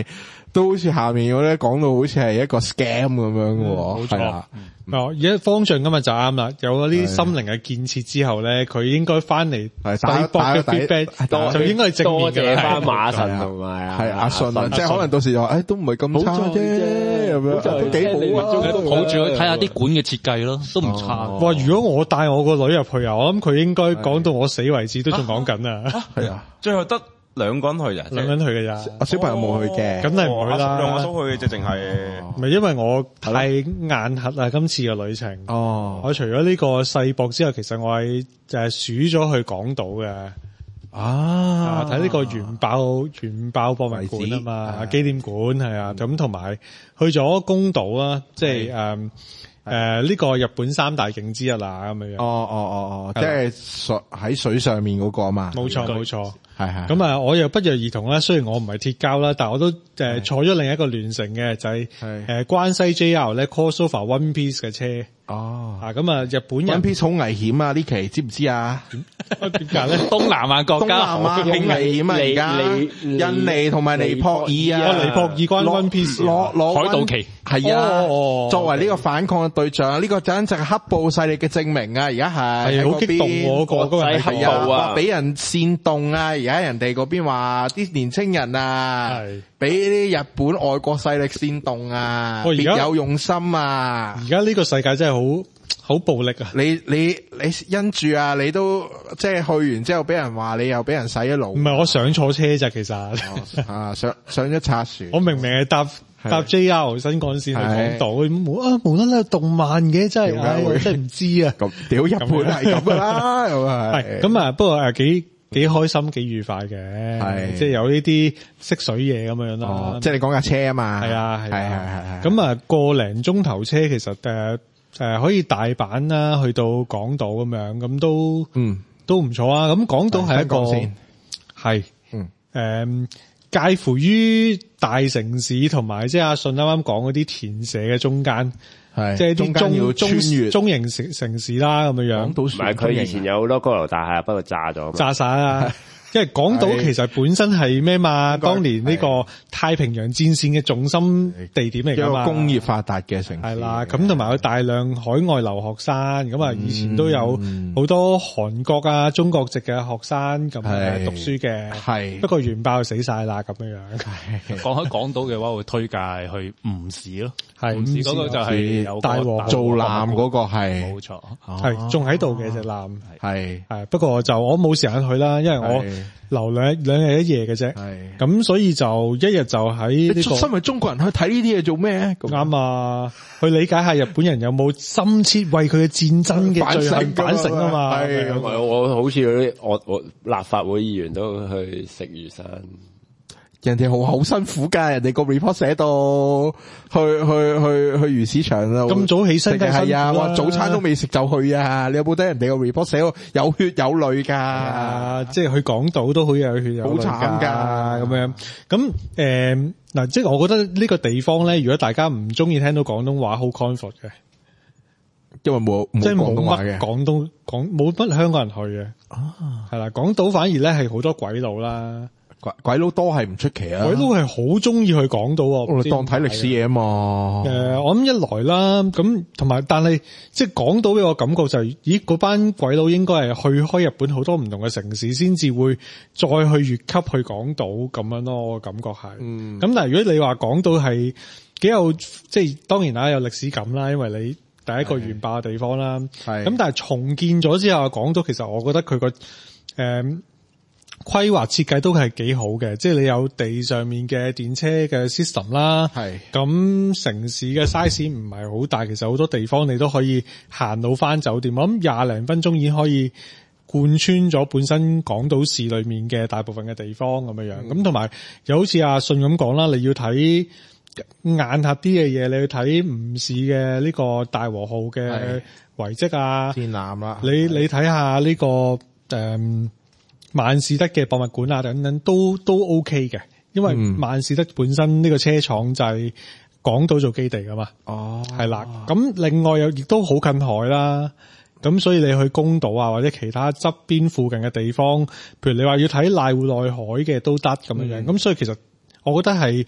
都好似下面嗰啲講到好似係一個 scam 咁樣嘅喎， 冇錯係啦。 而家方丈今日就啱啦，有嗰啲心靈嘅建設之後咧，佢應該翻嚟係博嘅打 feedback 就應該係正面多謝嘅啦。 翻馬神同埋係阿信啊，即係可能到時就話，都唔係咁差啫，咁樣都幾好啊。 抱住去睇下啲館嘅設計咯，都唔差。 哇！如果我帶我個女入去啊，我諗佢應該講到我死為止都仲講緊啊。 係啊， 最後得2個人去咋， 兩個人去嘅咋， 阿小朋友冇去嘅， 梗係唔去啦。 兩阿叔去，直情係唔係因為我太眼核啦，今次嘅旅程。 哦， 我除咗呢個世博之外，其實我係數咗去港島嘅。睇呢個原爆博物館啊嘛，紀念館係啊，咁同埋去咗宮島啦，即係呢個日本三大景之一啦咁樣樣。 哦，即係喺水上面嗰個啊嘛。 冇錯冇錯， 係。 咁啊，我又不約而同啦，雖然我唔係鐵膠啦，但係我都坐咗另一個聯乘嘅，就係關西 JR 咧 crossover One Piece 嘅車。 哦， 咁啊，日本人 One Piece 好危險啊！呢期知唔知啊？ 點解咧？ 東南亞國家好危險啊！而家印尼同埋尼泊爾啊， 尼泊爾關 One Piece 攞海盜旗係啊，作為呢個反抗嘅對象，呢個簡直係黑暴勢力嘅證明啊！而家係好激動喎，嗰個係黑暴啊， 俾人煽動啊！而家人哋嗰邊話啲年青人啊，俾啲日本外國勢力煽動啊，別有用心啊！ 而家呢個世界真係好暴力啊！ 你因住啊，你都即係去完之後俾人話你又俾人洗咗腦。 唔係我上錯車咋，其實上咗賊船。 我明明係搭 JR 新幹線去港島，無啦啦動漫嘅真係，真係唔知啊！ 咁屌日本係咁噶啦， 係咁啊！不過幾開心幾愉快嘅，係即係有呢啲識水嘢咁樣啦。 即係你講架車啊嘛， 係啊係。咁啊個零鐘頭車其實可以大阪啦，去到港島咁樣，咁都唔錯啊！咁港島係一個介乎於大城市同埋即係阿信啱啱講嗰啲田舍嘅中間，即係啲中型城市啦咁樣樣。 唔係佢以前有好多高樓大廈，不過炸咗， 炸晒啦。因為港島其實本身係咩嘛？當年呢個太平洋戰線嘅重心地點嚟㗎嘛， 一個工業發達嘅城市係啦。咁同埋有大量海外留學生，咁啊以前都有好多韓國啊、中國籍嘅學生咁讀書嘅。係不過原爆死晒啦咁樣樣。 講開港島嘅話，會推介去吳市咯。 係吳市嗰個就係有大和造艦嗰個係冇錯， 係仲喺度嘅隻艦係不過就我冇時間去啦，因為我留兩日一夜嘅啫，咁所以就一日就喺呢個。 身為中國人去睇呢啲嘢做咩？ 啱啊，去理解下日本人有冇深切為佢嘅戰爭嘅罪行反省啊嘛。 係我好似嗰啲我立法會議員都去食魚生。 人哋好辛苦噶，人哋個 report 寫到去魚市場啦， 咁早起身梗係辛苦啦。 哇，早餐都未食就去啊！你有冇睇人哋個 report 寫到有血有淚噶？ 即係去港島都好有血有淚，好慘噶咁樣。咁嗱，即係我覺得呢個地方咧，如果大家唔中意聽到廣東話，好 comfort 嘅， 因為冇即係冇廣東話嘅乜冇乜香港人去嘅。係啦，港島反而咧係好多鬼佬啦。 鬼佬多係唔出奇啊！ 鬼佬係好中意去港島啊！ 我哋當睇歷史嘢啊嘛。 我諗一來啦，咁同埋，但係即係港島俾我感覺就係，咦，嗰班鬼佬應該係去開日本好多唔同嘅城市，先至會再去越級去港島咁樣咯。我感覺係。咁但係如果你話港島係幾有，即係當然啦，有歷史感啦，因為你第一個原爆嘅地方啦。咁但係重建咗之後，港島其實我覺得佢個規劃設計都係幾好嘅，即係你有地上面嘅電車嘅 system 啦，咁城市嘅 size 唔係好大，其實好多地方你都可以行到翻酒店，我諗20零分鐘已經可以貫穿咗本身港島市裏面嘅大部分嘅地方咁樣樣，咁同埋又好似阿信咁講啦，你要睇眼核啲嘅嘢，你去睇吳市嘅呢個大和號嘅遺跡啊， 戰艦啦， 你睇下呢個萬事德嘅博物館啊等等都 OK 嘅，因為萬事德本身呢個車廠就係港島做基地噶嘛。係啦，咁另外亦都好近海啦，咁所以你去宮島啊或者其他側邊附近嘅地方，譬如你話要睇瀨戶內海嘅都得咁樣樣，咁所以其實我覺得係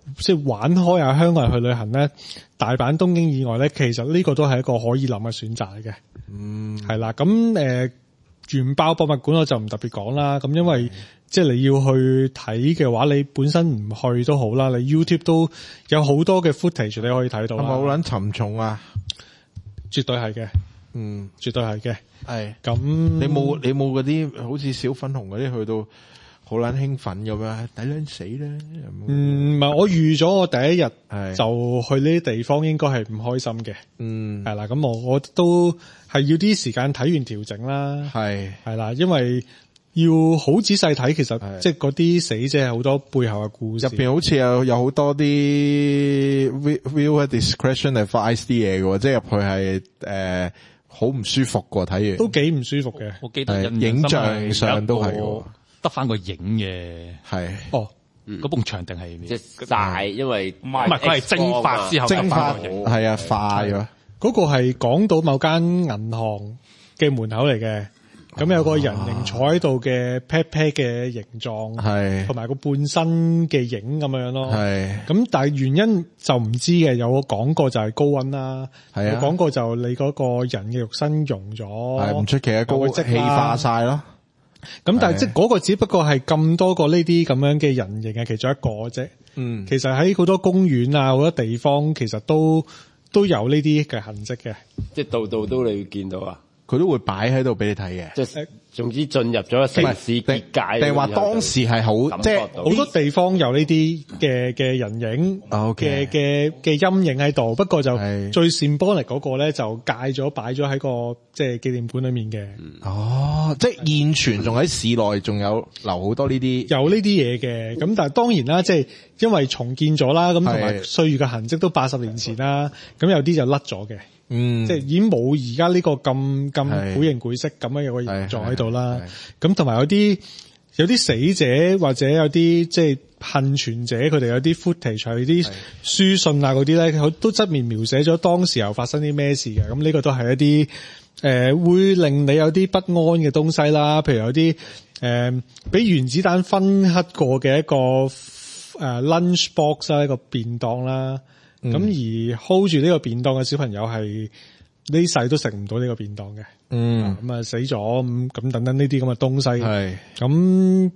即係玩開啊香港人去旅行咧，大阪、東京以外咧，其實呢個都係一個可以諗嘅選擇嚟嘅。係啦，咁原爆博物館我就唔特別講啦。咁因為即係你要去睇嘅話，你本身唔去都好啦，你 YouTube 都有好多嘅 footage 你可以睇到。 係咪好撚沉重啊？ 絕對係嘅，絕對係嘅。 係咁你冇嗰啲好似小粉紅嗰啲去到好撚興奮咁樣，抵撚死啦！ 唔係，我預咗我第一日就去呢啲地方，應該係唔開心嘅。係啦，咁我都係要啲時間睇完調整啦。係啦，因為要好仔細睇，其實即係嗰啲死者係好多背後嘅故事。 入邊好似有好多啲 viewer discretion advice 啲嘢嘅，即係入去係好唔舒服嘅，睇完都幾唔舒服嘅。 我記得影像上都係得翻個影嘅， 係嗰埲牆定係即係晒，因為唔係佢係蒸發之後蒸發得返個影係啊化咗。 嗰個係港島某間銀行嘅門口嚟嘅。咁有個人形坐喺度嘅 pat pat 嘅形狀，係同埋個半身嘅影咁樣咯。係咁，但係原因就唔知嘅。有講過就係高溫啦，係啊，講過就你嗰個人嘅肉身溶咗，係唔出奇嘅，高溫氣化晒咯。咁但係即係嗰個只不過係咁多個呢啲咁樣嘅人形嘅其中一個啫。其實喺好多公園啊，好多地方其實都有呢啲嘅痕跡嘅， 即係度度都你會見到啊。 佢都會擺喺度俾你睇嘅， 即係總之進入咗城市結界。 定話當時係好，即係好多地方有呢啲嘅人影嘅陰影喺度。不過就最 symbolic 嗰個咧就戒咗擺咗喺個即係紀念館裏面嘅。 即係現存仲喺市內仲有留好多呢啲有呢啲嘢嘅。咁但係當然啦，即係因為重建咗啦，咁同埋歲月嘅痕跡都80年前啦，咁有啲就甩咗嘅。即係已經冇而家呢個咁古形古色咁樣有個形狀喺度啦。咁同埋有啲死者或者有啲即係幸存者，佢哋有啲 footage 係啲書信啊嗰啲咧，佢都側面描寫咗當時候發生啲咩事嘅。咁呢個都係一啲會令你有啲不安嘅東西啦。譬如有啲俾原子彈分黑過嘅一個lunch box 啦，一個便當啦。咁而 hold 住呢個便當嘅小朋友係呢世都食唔到呢個便當嘅，咁啊死咗咁等等呢啲咁嘅東西，咁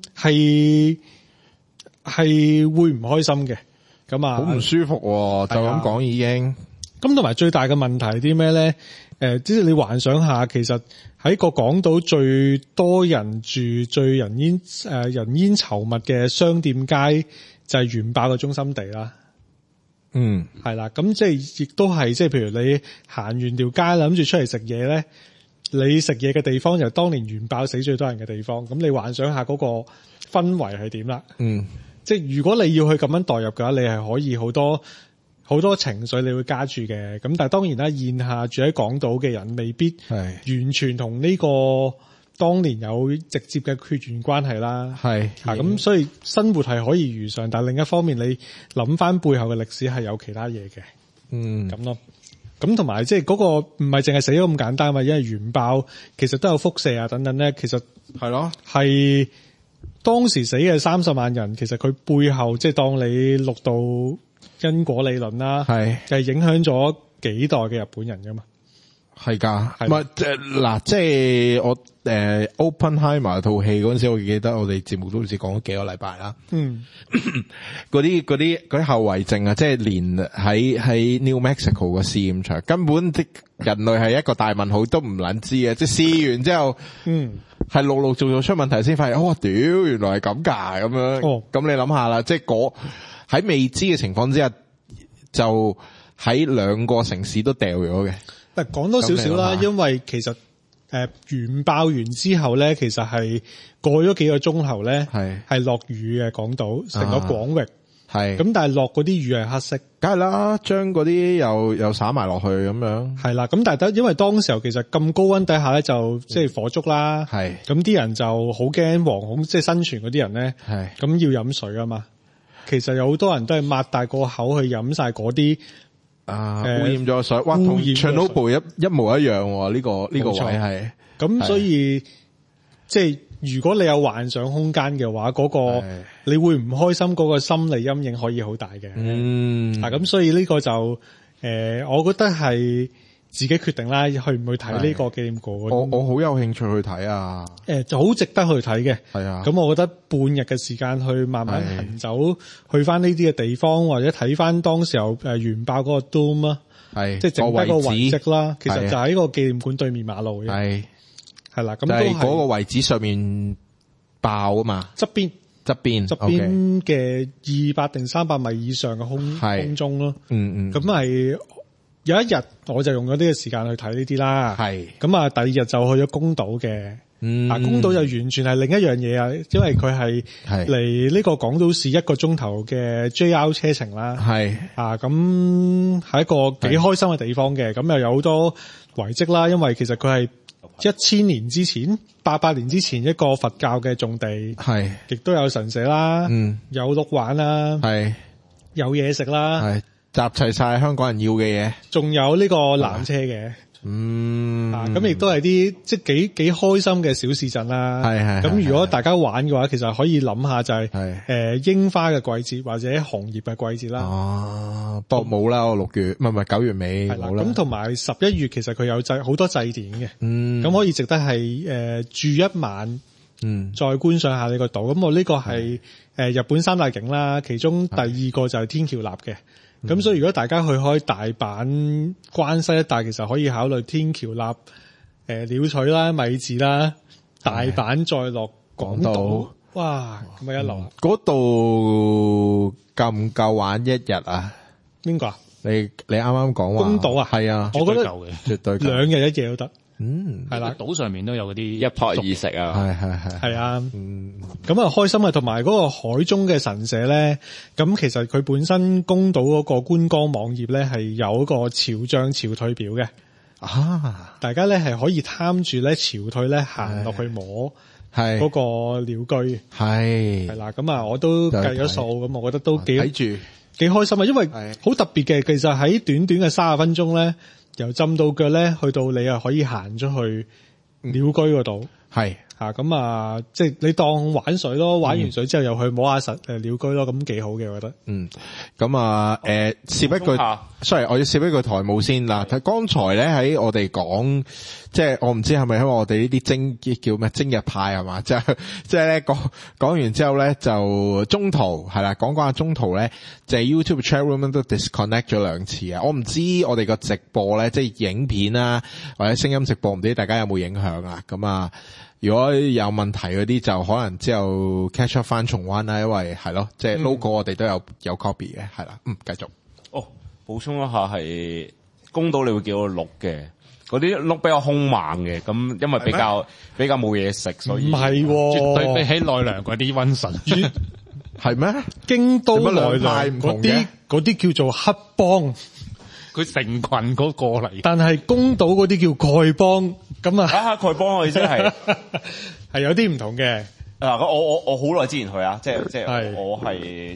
係會唔開心嘅，咁啊好唔舒服喎，就咁講已經。 咁同埋最大嘅問題係啲咩咧？即係你幻想下，其實喺個港島最多人住、最人煙稠密嘅商店街就係原爆嘅中心地啦。係啦，咁即係亦都係，即係譬如你行完條街啦，諗住出嚟食嘢咧，你食嘢嘅地方就係當年原爆死最多人嘅地方，咁你幻想下嗰個氛圍係點啦？即係如果你要去咁樣代入嘅話，你係可以好多情緒你會加注嘅，咁但係當然啦，現下住喺港島嘅人未必完全同呢個當年有直接嘅血緣關係啦，咁所以生活係可以如常，但係另一方面你諗翻背後嘅歷史係有其他嘢嘅，咁咯。咁同埋即係嗰個唔係淨係死咗咁簡單嘛，因為原爆其實都有輻射啊等等咧，其實係咯，係當時死嘅30萬人，其實佢背後即係當你錄到因果理論啦，係影響咗幾代嘅日本人噶嘛。 係噶，唔係嗱，即係我Oppenheimer 套戲嗰陣時，我記得我哋節目都好似講咗幾個禮拜啦。嗰啲後遺症啊，即係連喺 New Mexico 個試驗場，根本啲人類係一個大問號，都唔撚知嘅。即係試完之後，係陸陸續續出問題先發現，哇屌，原來係咁㗎咁樣。咁你諗下啦，即係喺未知嘅情況之下，就喺2個城市都掉咗嘅。 講多少少啦，因為其實原爆完之後咧，其實係過咗幾個鐘頭咧，係落雨嘅港島成個廣域，咁但係落嗰啲雨係黑色， 梗係啦，將嗰啲又灑埋落去咁樣， 係啦，咁但係因為當時候其實咁高溫底下咧，就即係火燭啦，咁啲人就好驚惶恐，即係生存嗰啲人咧，咁要飲水啊嘛，其實有好多人都係擘大個口去飲晒嗰啲。 污染咗水，哇，同 Chernobyl 一模一樣喎，呢個位係。 咁所以即係如果你有幻想空間嘅話，嗰個你會唔開心嗰個心理陰影可以好大嘅。咁所以呢個就我覺得係自己決定啦，去唔去睇呢個紀念館。 我好有興趣去睇啊！ 就好值得去睇嘅。 係啊， 咁我覺得半日嘅時間去慢慢行走，去翻呢啲嘅地方，或者睇翻當時候原爆嗰個 Dome 啦，即係剩低個遺跡啦。其實就喺個紀念館對面馬路嘅。係啦，咁都係嗰個遺址上面爆啊嘛，側邊嘅200定300米以上嘅空中咯。咁係有一日我就用咗呢個時間去睇呢啲啦。咁啊，第二日就去咗宮島嘅。宮島就完全係另一樣嘢啊，因為佢係離呢個港島市1個鐘頭嘅 JR 車程啦。咁係一個幾開心嘅地方嘅。咁又有好多遺跡啦，因為其實佢係1000年之前，800年之前一個佛教嘅重地，亦都有神社啦，有鹿玩啦，有嘢食啦， 集齊晒香港人要嘅嘢， 仲有呢個纜車嘅，咁亦都係啲即係幾開心嘅小市鎮啦。咁如果大家玩嘅話，其實可以諗下就係櫻花嘅季節或者紅葉嘅季節啦。 不過冇啦，我6月唔係9月尾冇啦。 咁同埋11月其實佢有好多祭典嘅，咁可以值得係住一晚，再觀賞下呢個島。咁我呢個係日本3大景啦，其中第2個就係天橋立嘅。咁所以如果大家去開大阪、關西一帶，其實可以考慮天橋立、鳥取啦、米字啦、大阪再落港島。哇，咁啊一流！ 嗰度夠唔夠玩1日啊？ 邊個啊？ 你啱啱講話宮島啊？ 係啊， 我覺得夠嘅， 絕對夠 2日1夜都得。 係啦，島上面都有嗰啲一泊二食啊， 係啊，咁啊開心啊，同埋嗰個海中嘅神社咧，咁其實佢本身宮島嗰個觀光網頁咧係有一個潮漲潮退表嘅，大家咧係可以貪住咧潮退咧行落去摸嗰個鳥居，係啦，咁啊我都計咗數，咁我覺得都幾開心啊，因為好特別嘅，其實喺短短嘅30分鐘咧。由浸到腳咧，去到你又可以行出去鳥居嗰度，咁啊，即係你當玩水咯，玩完水之後又去摸下鳥居咯，咁幾好嘅，我覺得。 咁啊，攝一句 ，sorry， 我要攝一句台務先嗱。睇剛才咧喺我哋講，即係我唔知係咪因為我哋呢啲叫咩精日派係嘛，即係咧講完之後咧就中途係啦，講下中途咧就係 YouTube chat room 都 disconnect 咗2次啊。我唔知我哋個直播咧，即係影片啊或者聲音直播，唔知大家有冇影響啊？咁啊。如果有問題嗰啲就可能之後 catch up 翻重溫啦，因為係咯，即係 logo 我哋都有 copy 嘅，係啦，繼續。 補充一下係宮島你會見到鹿嘅，嗰啲鹿比較兇猛嘅，咁因為比較冇嘢食，所以唔係， 絕對比起奈良嗰啲溫順， 係咩？ 京都奈良嗰啲叫做黑幫。 佢成群嗰個嚟，但係宮島嗰啲叫丐幫，咁啊， 丐幫我意思係係有啲唔同嘅。 我好耐之前去啊，即係我係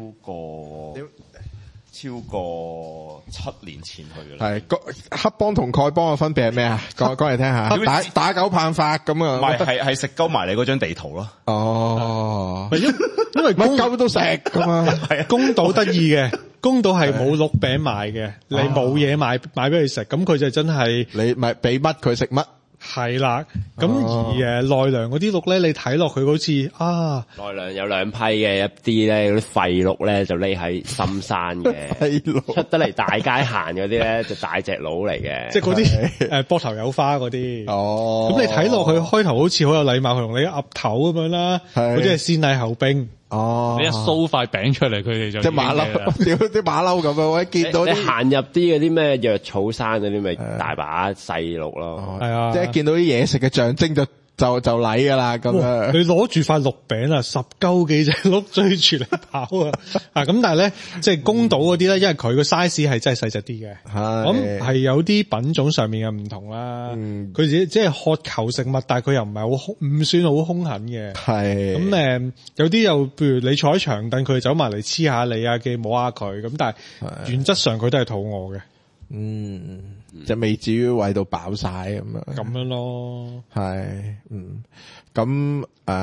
超過7年前去嘅啦。 係黑幫同丐幫嘅分別係咩啊？講嚟聽下。打狗棒法咁啊？ 唔係，係食鳩埋你嗰張地圖咯。 因為乜鳩都食㗎嘛。 宮島得意嘅。宮島係冇鹿餅賣嘅，你冇嘢買俾佢食，咁佢就真係你咪俾乜佢食乜， 係啦。咁而奈良嗰啲鹿咧，你睇落去好似奈良有2批嘅，一啲咧嗰啲廢鹿咧就匿喺深山嘅，出得嚟大街行嗰啲咧就大隻佬嚟嘅， 即係嗰啲膊頭有花嗰啲。咁你睇落去開頭好似好有禮貌，佢同你岌頭咁樣啦，嗰啲係先禮後兵。 你一掃塊餅出嚟，佢哋就即係馬騮，屌啲馬騮咁樣，我一見到你行入啲嗰啲咩藥草山嗰啲，咪大把細鹿咯。 係啊， 即係見到啲嘢食嘅象徵就嚟噶啦咁樣。你攞住塊鹿餅啊，10鳩幾隻鹿追住你跑啊！咁但係咧，即係宮島嗰啲咧，因為佢個 size 係真係細隻啲嘅，咁係有啲品種上面嘅唔同啦。佢自己即係渴求食物，但係佢又唔算好兇狠嘅。係咁有啲又譬如你坐喺長凳，佢走埋嚟黐下你啊，嘅摸下佢咁，但係原則上佢都係肚餓嘅。 就未至於餵到飽晒咁樣。 咁樣咯。 係，咁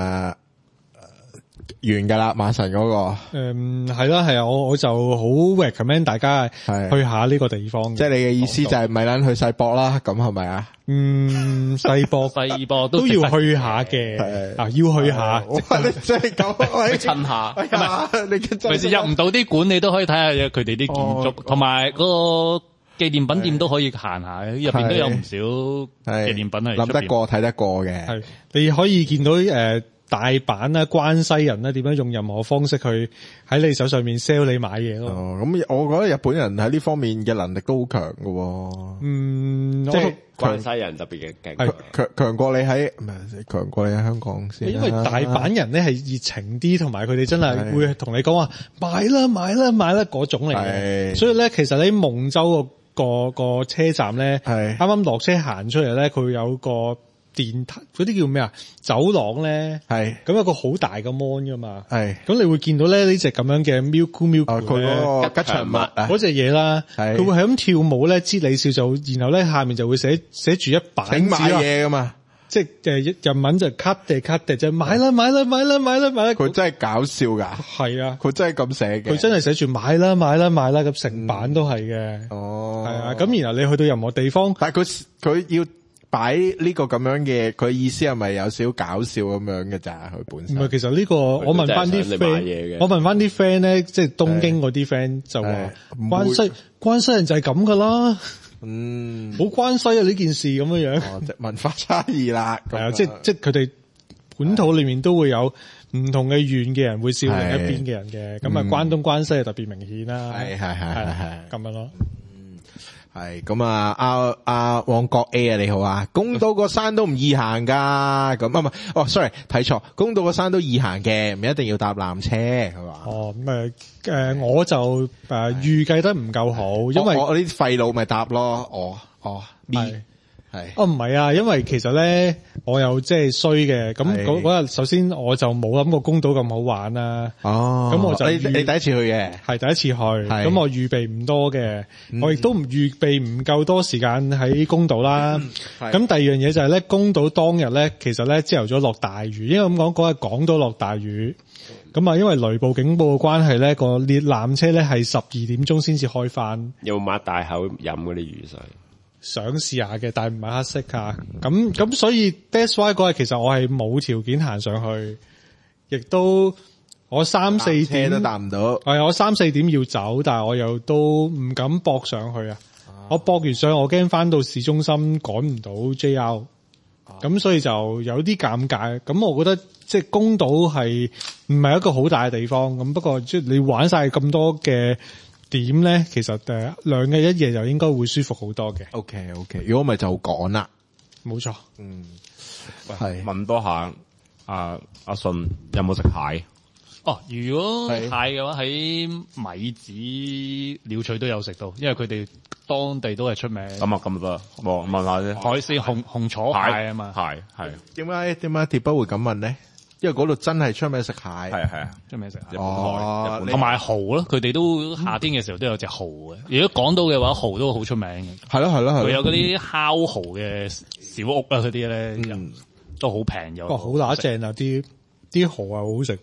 完噶啦，馬神嗰個。 係啦，係啊，我就好 recommend 大家去下呢個地方。 即係你嘅意思就係咪撚去世博啦？咁係咪啊？ 世博都要去下嘅，要去下。 你真係咁， 去親下。 你費事入唔到啲館，你都可以睇下佢哋啲建築，同埋嗰個紀念品店都可以行下，入邊都有唔少紀念品係諗得過睇得過嘅。 係你可以見到大阪啦、關西人啦，點樣用任何方式去喺你手上面 sell 你買嘢咯。 咁我覺得日本人喺呢方面嘅能力都好強㗎。即係關西人特別嘅勁， 強過你喺強過你喺香港先。 因為大阪人咧係熱情啲，同埋佢哋真係會同你講話買啦嗰種嚟嘅。所以咧，其實喺蒙州個車站咧，啱啱落車行出嚟咧，佢有個電梯嗰啲叫咩啊？走廊咧，咁有個好大嘅 mon 噶嘛，咁你會見到咧呢隻咁樣嘅 Milku 佢嗰個吉祥物嗰隻嘢啦，佢會係咁跳舞咧，知你笑就，然後咧下面就會寫住一版請買嘢噶嘛， 即係日文就 cut 就買啦， 佢真係搞笑㗎， 係啊， 佢真係咁寫嘅， 佢真係寫住買啦咁成版都係嘅，係啊，咁然後你去到任何地方， 但係佢要擺呢個咁樣嘅，佢意思係咪有少少搞笑咁樣嘅咋？佢本身唔係，其實呢個我問翻啲 friend 咧，即係東京嗰啲 friend 就話關西人就係咁噶啦，好關西啊呢件事咁樣樣， 即文化差異啦， 係啊，即係佢哋本土裏面都會有唔同嘅縣嘅人會笑另一邊嘅人嘅，咁啊關東關西係特別明顯啦， 係咁樣咯。 係咁啊！阿旺角 A 啊，你好啊！宮島個山都唔易行噶，咁sorry 睇錯，宮島個山都易行嘅，唔一定要搭纜車，係嘛？ 我就預計得唔夠好，因為我呢啲廢佬咪搭咯， 唔係啊，因為其實咧我又即係衰嘅，咁嗰日首先我就冇諗過宮島咁好玩啦。咁我就你第一次去嘅， 係第一次去，咁我預備唔多嘅，我亦都唔預備唔夠多時間喺宮島啦。咁第二樣嘢就係咧，宮島當日咧，其實咧朝頭早落大雨，因為咁講嗰日港島落大雨，咁啊因為雷暴警報嘅關係咧，個列纜車咧係12點鐘先至開翻。 有冇擘大口飲嗰啲雨水？ 想試下嘅，但係唔係黑色㗎。咁所以 that's why 嗰日其實我係冇條件行上去，亦都我3-4點都搭唔到。 係我3-4點要走，但係我又都唔敢駁上去啊。我駁完上去，我驚翻到市中心趕唔到 JR，咁所以就有啲尷尬。咁我覺得即係宮島係唔係一個好大嘅地方，咁不過即係你玩晒咁多嘅點咧，其實2日1夜就應該會舒服好多嘅。 OK， 如果咪就趕啦， 冇錯。 係問多下阿信有冇食蟹？ 如果蟹嘅話，喺米子鳥取都有食到，因為佢哋當地都係出名。 咁多，問下啫。 海鮮紅楚蟹啊嘛， 係。 點解鐵不會咁問咧？因為嗰度真係出名食蟹， 係出名食蟹。 同埋蠔咯，佢哋都夏天嘅時候都有隻蠔嘅。如果講到嘅話，蠔都好出名嘅。 係咯。 佢有嗰啲烤蠔嘅小屋啊，嗰啲咧都好平又。 好乸正啊！啲蠔啊好食。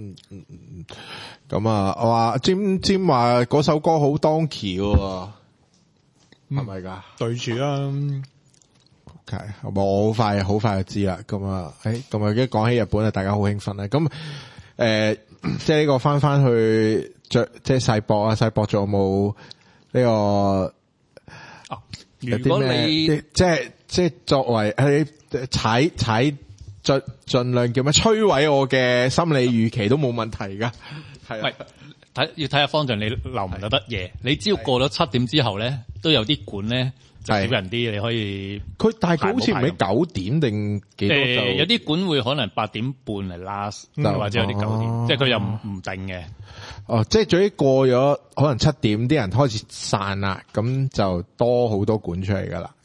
咁啊，我話尖話嗰首歌好當期喎，係咪㗎？ 對住啦。 OK， 我好快就知啦。咁啊，咁啊，一講起日本啊，大家好興奮啊。咁即係呢個翻去即係世博啊，世博仲有冇呢個？ 如果你即係作為踩盡量叫咩摧毀我嘅心理預期都冇問題噶，係要睇下方丈你留唔留得夜。你只要過咗7點之後咧，都有啲館咧就少人啲，你可以。 但係佢好似唔係9點定幾多就？ 有啲館會可能8點半嚟 last，或者有啲9點，即係佢又唔定嘅。 即係最過咗可能7點，啲人開始散啦，咁就多好多館出嚟噶啦。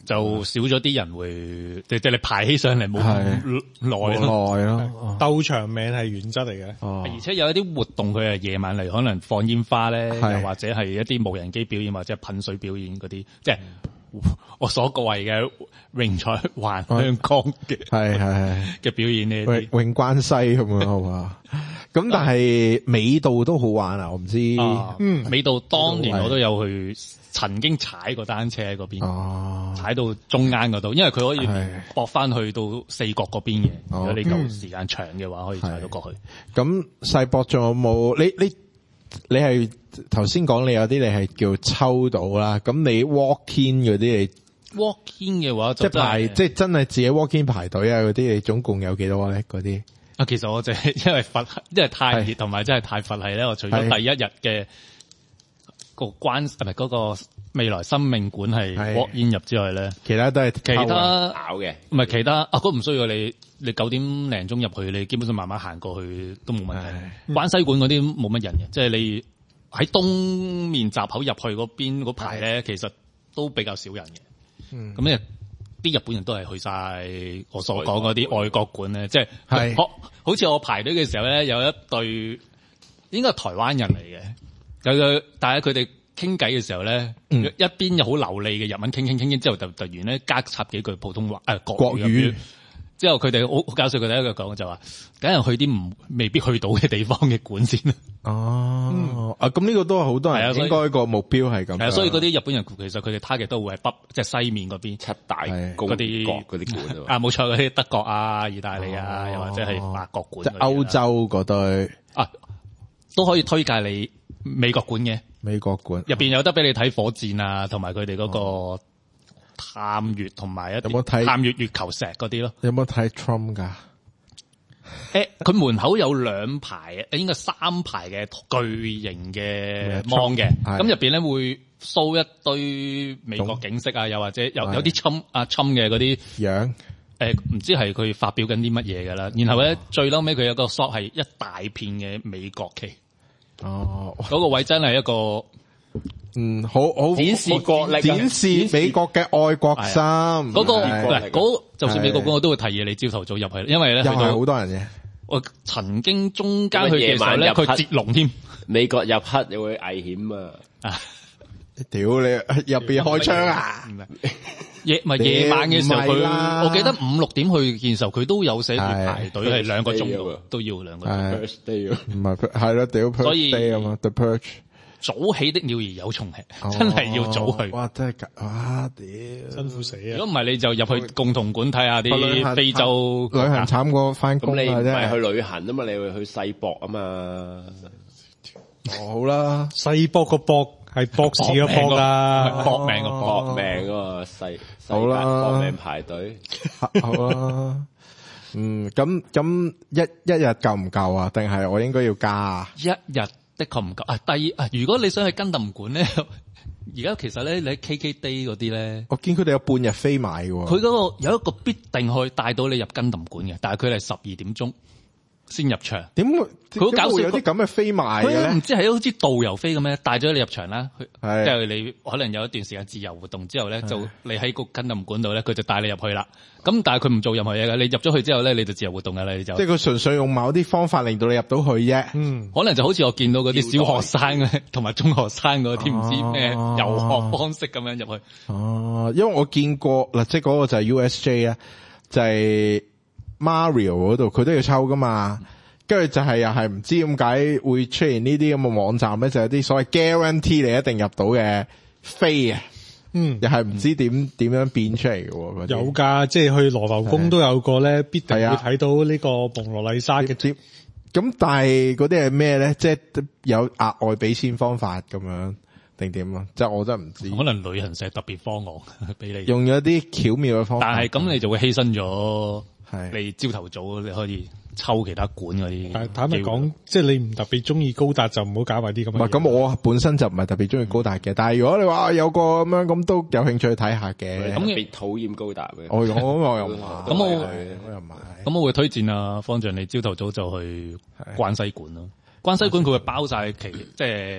就少咗啲人會，即係你排起上嚟冇咁耐咯。 耐咯， 鬥長命係原則嚟嘅。 而且有一啲活動佢係夜晚嚟，可能放煙花咧， 係又或者係一啲無人機表演或者係噴水表演嗰啲，即係我所謂嘅榮彩還香港嘅係嘅表演呢泳啲。 泳關西咁樣好嘛？咁但係尾道都好玩啊！我唔知美道當年我都有去，曾經踩過單車喺嗰邊，踩到中間嗰度，因為佢可以駁翻去到四角嗰邊嘅。如果你夠時間長嘅話，可以踩到過去。 咁世博仲有冇？你係頭先講你有啲你係叫抽到啦，咁你 walk in 嗰啲你 walk in 嘅話即係排即係真係自己 walk in 排隊啊嗰啲，你總共有幾多咧？嗰啲其實我就係因為太熱同埋真係太佛系咧，我除咗第一日嘅個關係咪嗰個未來生命館係 walk in 入之外咧， 其他都係其他咬嘅， 唔係其他嗰唔需要你9點零鐘入去，你基本上慢慢行過去都冇問題。關西館嗰啲冇乜人嘅，即係你喺東面閘口入去嗰邊嗰排咧，其實都比較少人嘅。咁咧啲日本人都係去晒我所講嗰啲外國館咧，即係好似我排隊嘅時候咧，有一對應該係台灣人嚟嘅，但係佢哋傾偈嘅時候咧，一邊有好流利嘅日文傾之後，突然咧加插幾句普通話國語。之後佢哋好搞笑，佢哋一個講就話，梗係去啲未必去到嘅地方嘅館先啦。 咁呢個都係好多人應該個目標係咁。 所以嗰啲日本人其實佢哋 target 都會係即係西面嗰邊七大公國嗰啲館冇錯，嗰啲德國啊、意大利啊，又或者係法國館， 即係歐洲嗰對都可以推介你美國館嘅。 美國館入邊有得俾你睇火箭啊，同埋佢哋嗰個探月同埋一啲探月月球石嗰啲咯。 有冇睇 Trump 噶？ 佢門口有2排，應該3排嘅巨型嘅 mon 嘅，咁入邊咧會 show 一堆美國景色啊，又或者有啲侵嘅嗰啲樣。 唔知係佢發表緊啲乜嘢噶啦。然後咧最嬲尾佢有個 shot 係一大片嘅美國旗。嗰個位真係一個好展示國力， 展示美國嘅愛國心。 嗰就算美國館我都會提議你朝頭早入去，因為咧又係好多人嘅。 我曾經中間去嘅時候咧，佢截龍添。 美國入黑又會危險啊！ 屌你入邊開槍啊！ 夜晚嘅時候佢，我記得5-6點去嘅時候，佢都有寫住排隊係2個鐘都要2個鐘。 唔係係咯，屌 First Day 啊嘛 ，The Purge。 早起的鳥兒有蟲吃，真係要早去。 哇，真係屌，辛苦死啊！ 如果唔係，你就入去共同館睇下啲非洲旅行慘過翻工。 咁你唔係去旅行啊嘛，你會去世博啊嘛。 好啦， 世博個博係博士嘅博啊， 搏命個搏命啊！世好啦， 搏命排隊。 好啦，咁一日夠唔夠啊？定係我應該要加啊？ 一日的確唔夠。如果你想去根特館咧，而家其實咧你喺 KK Day 嗰啲咧， 我見佢哋有半日飛賣嘅。 佢嗰個有一個必定可以帶到你入根特館嘅，但係佢係12點鐘先入場。 點佢好搞笑，有啲咁嘅飛賣嘅咧？ 唔知係好似導遊飛咁樣，帶咗你入場啦。即係你可能有一段時間自由活動之後咧，就你喺個根特館度咧，佢就帶你入去啦。咁但係佢唔做任何嘢嘅，你入咗去之後咧，你就自由活動㗎啦，你就。即係佢純粹用某啲方法令到你入到去啫。 可能就好似我見到嗰啲小學生同埋中學生嗰啲唔知咩遊學方式咁樣入去。 因為我見過嗱，即係嗰個就係 USJ 啊，就係 Mario 嗰度，佢都要抽噶嘛。跟住就係又係唔知點解會出現呢啲咁嘅網站咧，就有啲所謂 guarantee 你一定入到嘅飛啊，又係唔知點樣變出嚟嘅。 有噶，即係去羅浮宮都有個咧，必定會睇到呢個蒙羅麗莎嘅貼。 咁但係嗰啲係咩咧？即係有額外俾錢方法咁樣定點啊？即係我真係唔知。 可能旅行社特別方案俾你用咗啲巧妙嘅方法， 但係咁你就會犧牲咗你朝頭早你可以抽其他館嗰啲。 坦白講，即係你唔特別中意高達就唔好搞埋啲咁嘅。 唔係咁，我本身就唔係特別中意高達嘅。但係如果你話有個咁樣咁，都有興趣去睇下嘅。 咁別討厭高達嘅。 我又唔係。 咁我又唔係。咁我會推薦啊，方丈你朝頭早就去關西館咯。關西館佢會包晒即係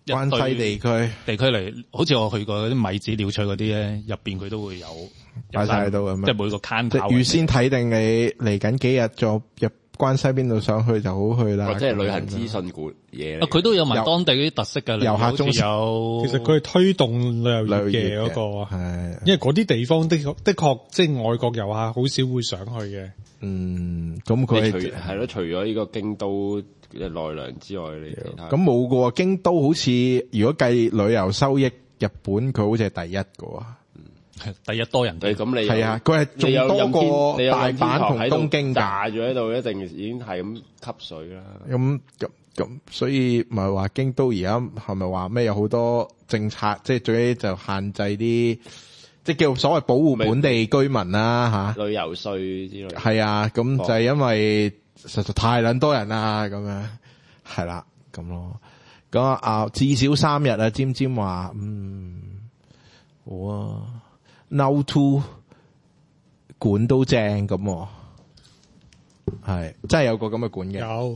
關西地區嚟，好似我去過嗰啲米子鳥取嗰啲咧，入邊佢都會有擺晒喺度咁樣， 即係每個攤頭。 即係預先睇定你嚟緊幾日再入關西邊度上去就好去啦。 即係旅行資訊館嘢嚟。 佢都有埋當地嗰啲特色嘅遊客中心有。 其實佢係推動旅遊業嘅嗰個， 係因為嗰啲地方的確即係外國遊客好少會上去嘅。 咁佢係咯，除咗呢個京都嘅奈良之外，你其他咁冇嘅喎。京都好似如果計旅遊收益，日本佢好似係第一嘅喎。 第一多人啲， 咁你係啊，佢係仲多過大阪同東京炸咗喺度，一定已經係咁吸水啦。 咁，所以咪話京都而家係咪話咩有好多政策，即係最尾就限制啲，即係叫所謂保護本地居民啦嚇。 旅遊稅之類。 係啊，咁就係因為實在太撚多人啦，咁樣係啦，咁咯。咁啊，至少3日啊，尖尖話好啊。Now to 館都正咁，係真係有個咁嘅館嘅。 有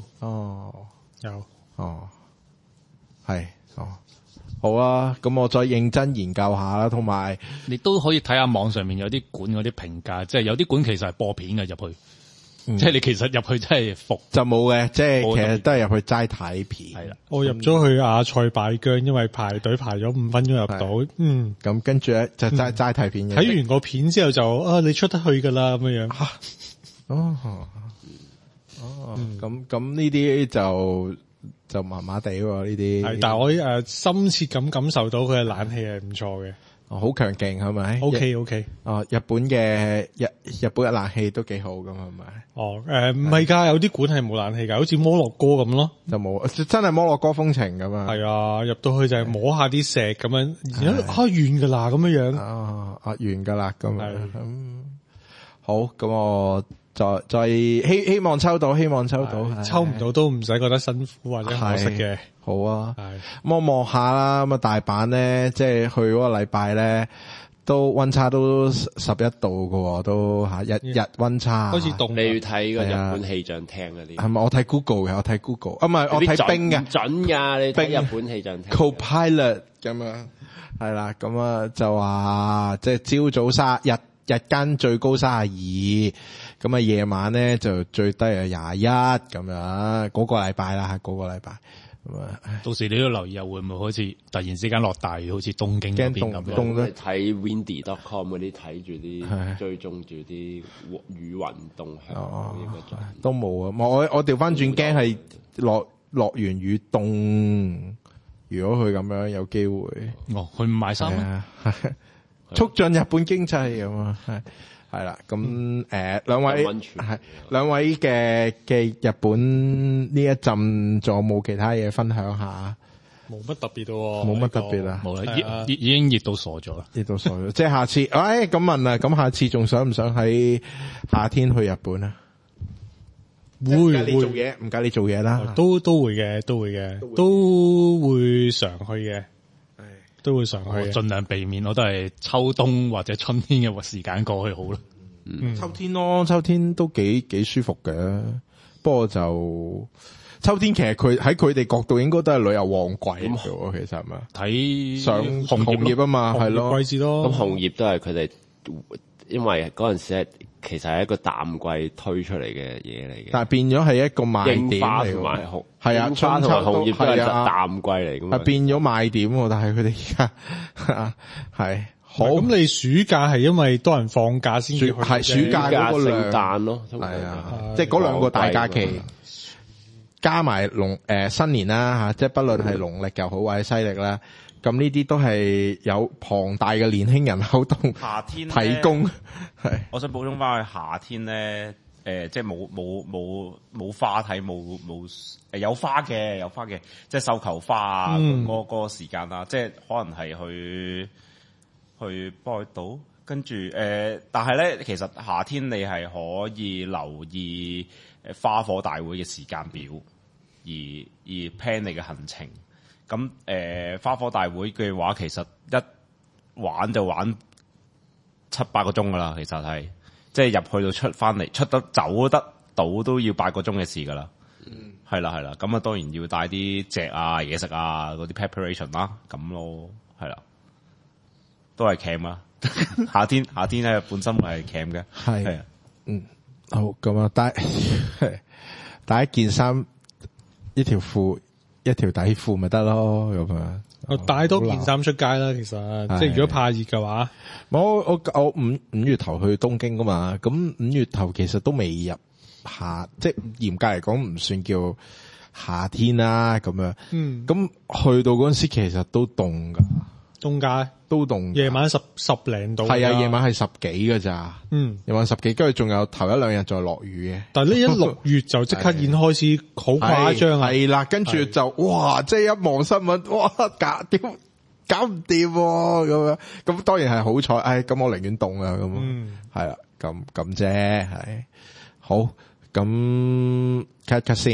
係好啊！咁我再認真研究下啦，同埋你都可以睇下網上面有啲館嗰啲評價，即係有啲館其實係播片嘅入去。即係你其實入去真係服就冇嘅，即係其實都係入去齋睇片。 係啦， 我入咗去亞塞拜疆，因為排隊排咗5分鐘入到。 咁跟住咧就齋睇片嘅。 睇完個片之後就你出得去噶啦咁樣。 咁呢啲就麻麻地喎呢啲。 係，但係我深切咁感受到佢嘅冷氣係唔錯嘅。 好強勁係咪 ？OK。 日本嘅冷氣都幾好咁係咪？ 唔係㗎，有啲館係冇冷氣㗎，好似摩洛哥咁咯， 就冇，真係摩洛哥風情咁啊！ 係啊，入到去就係摸下啲石咁樣，而家完㗎啦咁樣。 完㗎啦咁樣。好，咁我再希望抽到， 抽唔到都唔使覺得辛苦或者可惜嘅。 好啊，咁我望下啦，咁啊大阪咧，即係去嗰個禮拜咧，都溫差都11度㗎喎，都日溫差開始凍。 你要睇個日本氣象廳嗰啲， 係咪？我睇 Google 嘅，我睇 Google，唔係我睇冰嘅， 準㗎，你睇日本氣象廳。 Copilot 咁樣，係啦，咁啊就話即係朝早日間最高32，咁啊夜晚咧就最低係21咁樣，嗰個禮拜啦，嗰個禮拜。 到時你都留意下會唔會好似突然之間落大雨，好似東京嗰邊咁樣。 你睇 windy.com 嗰啲睇住啲追蹤住啲雨雲動向都冇啊！我調翻轉驚係落完雨凍。如果佢咁樣有機會， 佢唔買衫啊， 促進日本經濟咁啊，係啦。咁兩位嘅日本呢一陣仲有冇其他嘢分享下？ 冇乜特別喎， 冇乜特別啊， 冇啦，已經熱到傻咗啦， 熱到傻咗。即係下次，咁問啊，咁下次仲想唔想喺夏天去日本啊？會做嘢，唔計你做嘢啦， 都會嘅，都會常去嘅，都會常去嘅。 盡量避免，我都係秋冬或者春天嘅時間過去好啦。 秋天咯，秋天都幾舒服嘅。不過就秋天其實佢喺佢哋角度應該都係旅遊旺季嘅，其實係咪？ 睇上紅葉啊嘛，係咯， 季節咯。 咁紅葉都係佢哋，因為嗰陣時係其實係一個淡季推出嚟嘅嘢嚟嘅。 但係變咗係一個賣點嚟喎。 係啊， 春秋紅葉都係淡季嚟㗎嘛。 係變咗賣點喎，但係佢哋而家係。好， 咁你暑假係因為多人放假先至去， 係暑假嗰個聖誕咯， 係啊，即係嗰兩個大假期，加埋新年啦吓，即係不論係農曆又好或者西曆啦，咁呢啲都係有龐大嘅年輕人口動夏天提供。係， 我想補充翻去夏天咧，即係冇花睇，有花嘅，即係繡球花啊，嗰個時間啊，即係可能係去北海道，跟住但係咧，其實夏天你係可以留意花火大會嘅時間表，而 plan 你嘅行程。咁花火大會嘅話，其實一玩就玩7-8個鐘噶啦，其實係即係入去到出翻嚟，出得走得到都要8個鐘嘅事噶啦。 係啦係啦，咁啊當然要帶啲隻啊嘢食啊嗰啲 preparation 啦，咁咯，係啦，都係 camp 啊。夏天咧本身係 camp 嘅，係啊， 好咁啊，帶一件衫、一條褲、一條底褲咪得咯，咁樣。 我帶多件衫出街啦，其實即係如果怕熱嘅話， 我五月頭去東京噶嘛，咁5月頭其實都未入夏，即係嚴格嚟講唔算叫夏天啦，咁樣。咁去到嗰陣時其實都凍噶， 東街都凍， 夜晚十零度， 係啊，夜晚係10幾噶咋，夜晚10幾，跟住仲有頭1-2日再落雨嘅。 但係呢一6月就即刻已經開始好誇張啊！ 係啦，跟住就哇，即係一望新聞，哇，搞唔掂咁樣，咁當然係好彩，咁我寧願凍啊，咁係啦，咁啫，係好，咁 cut 先。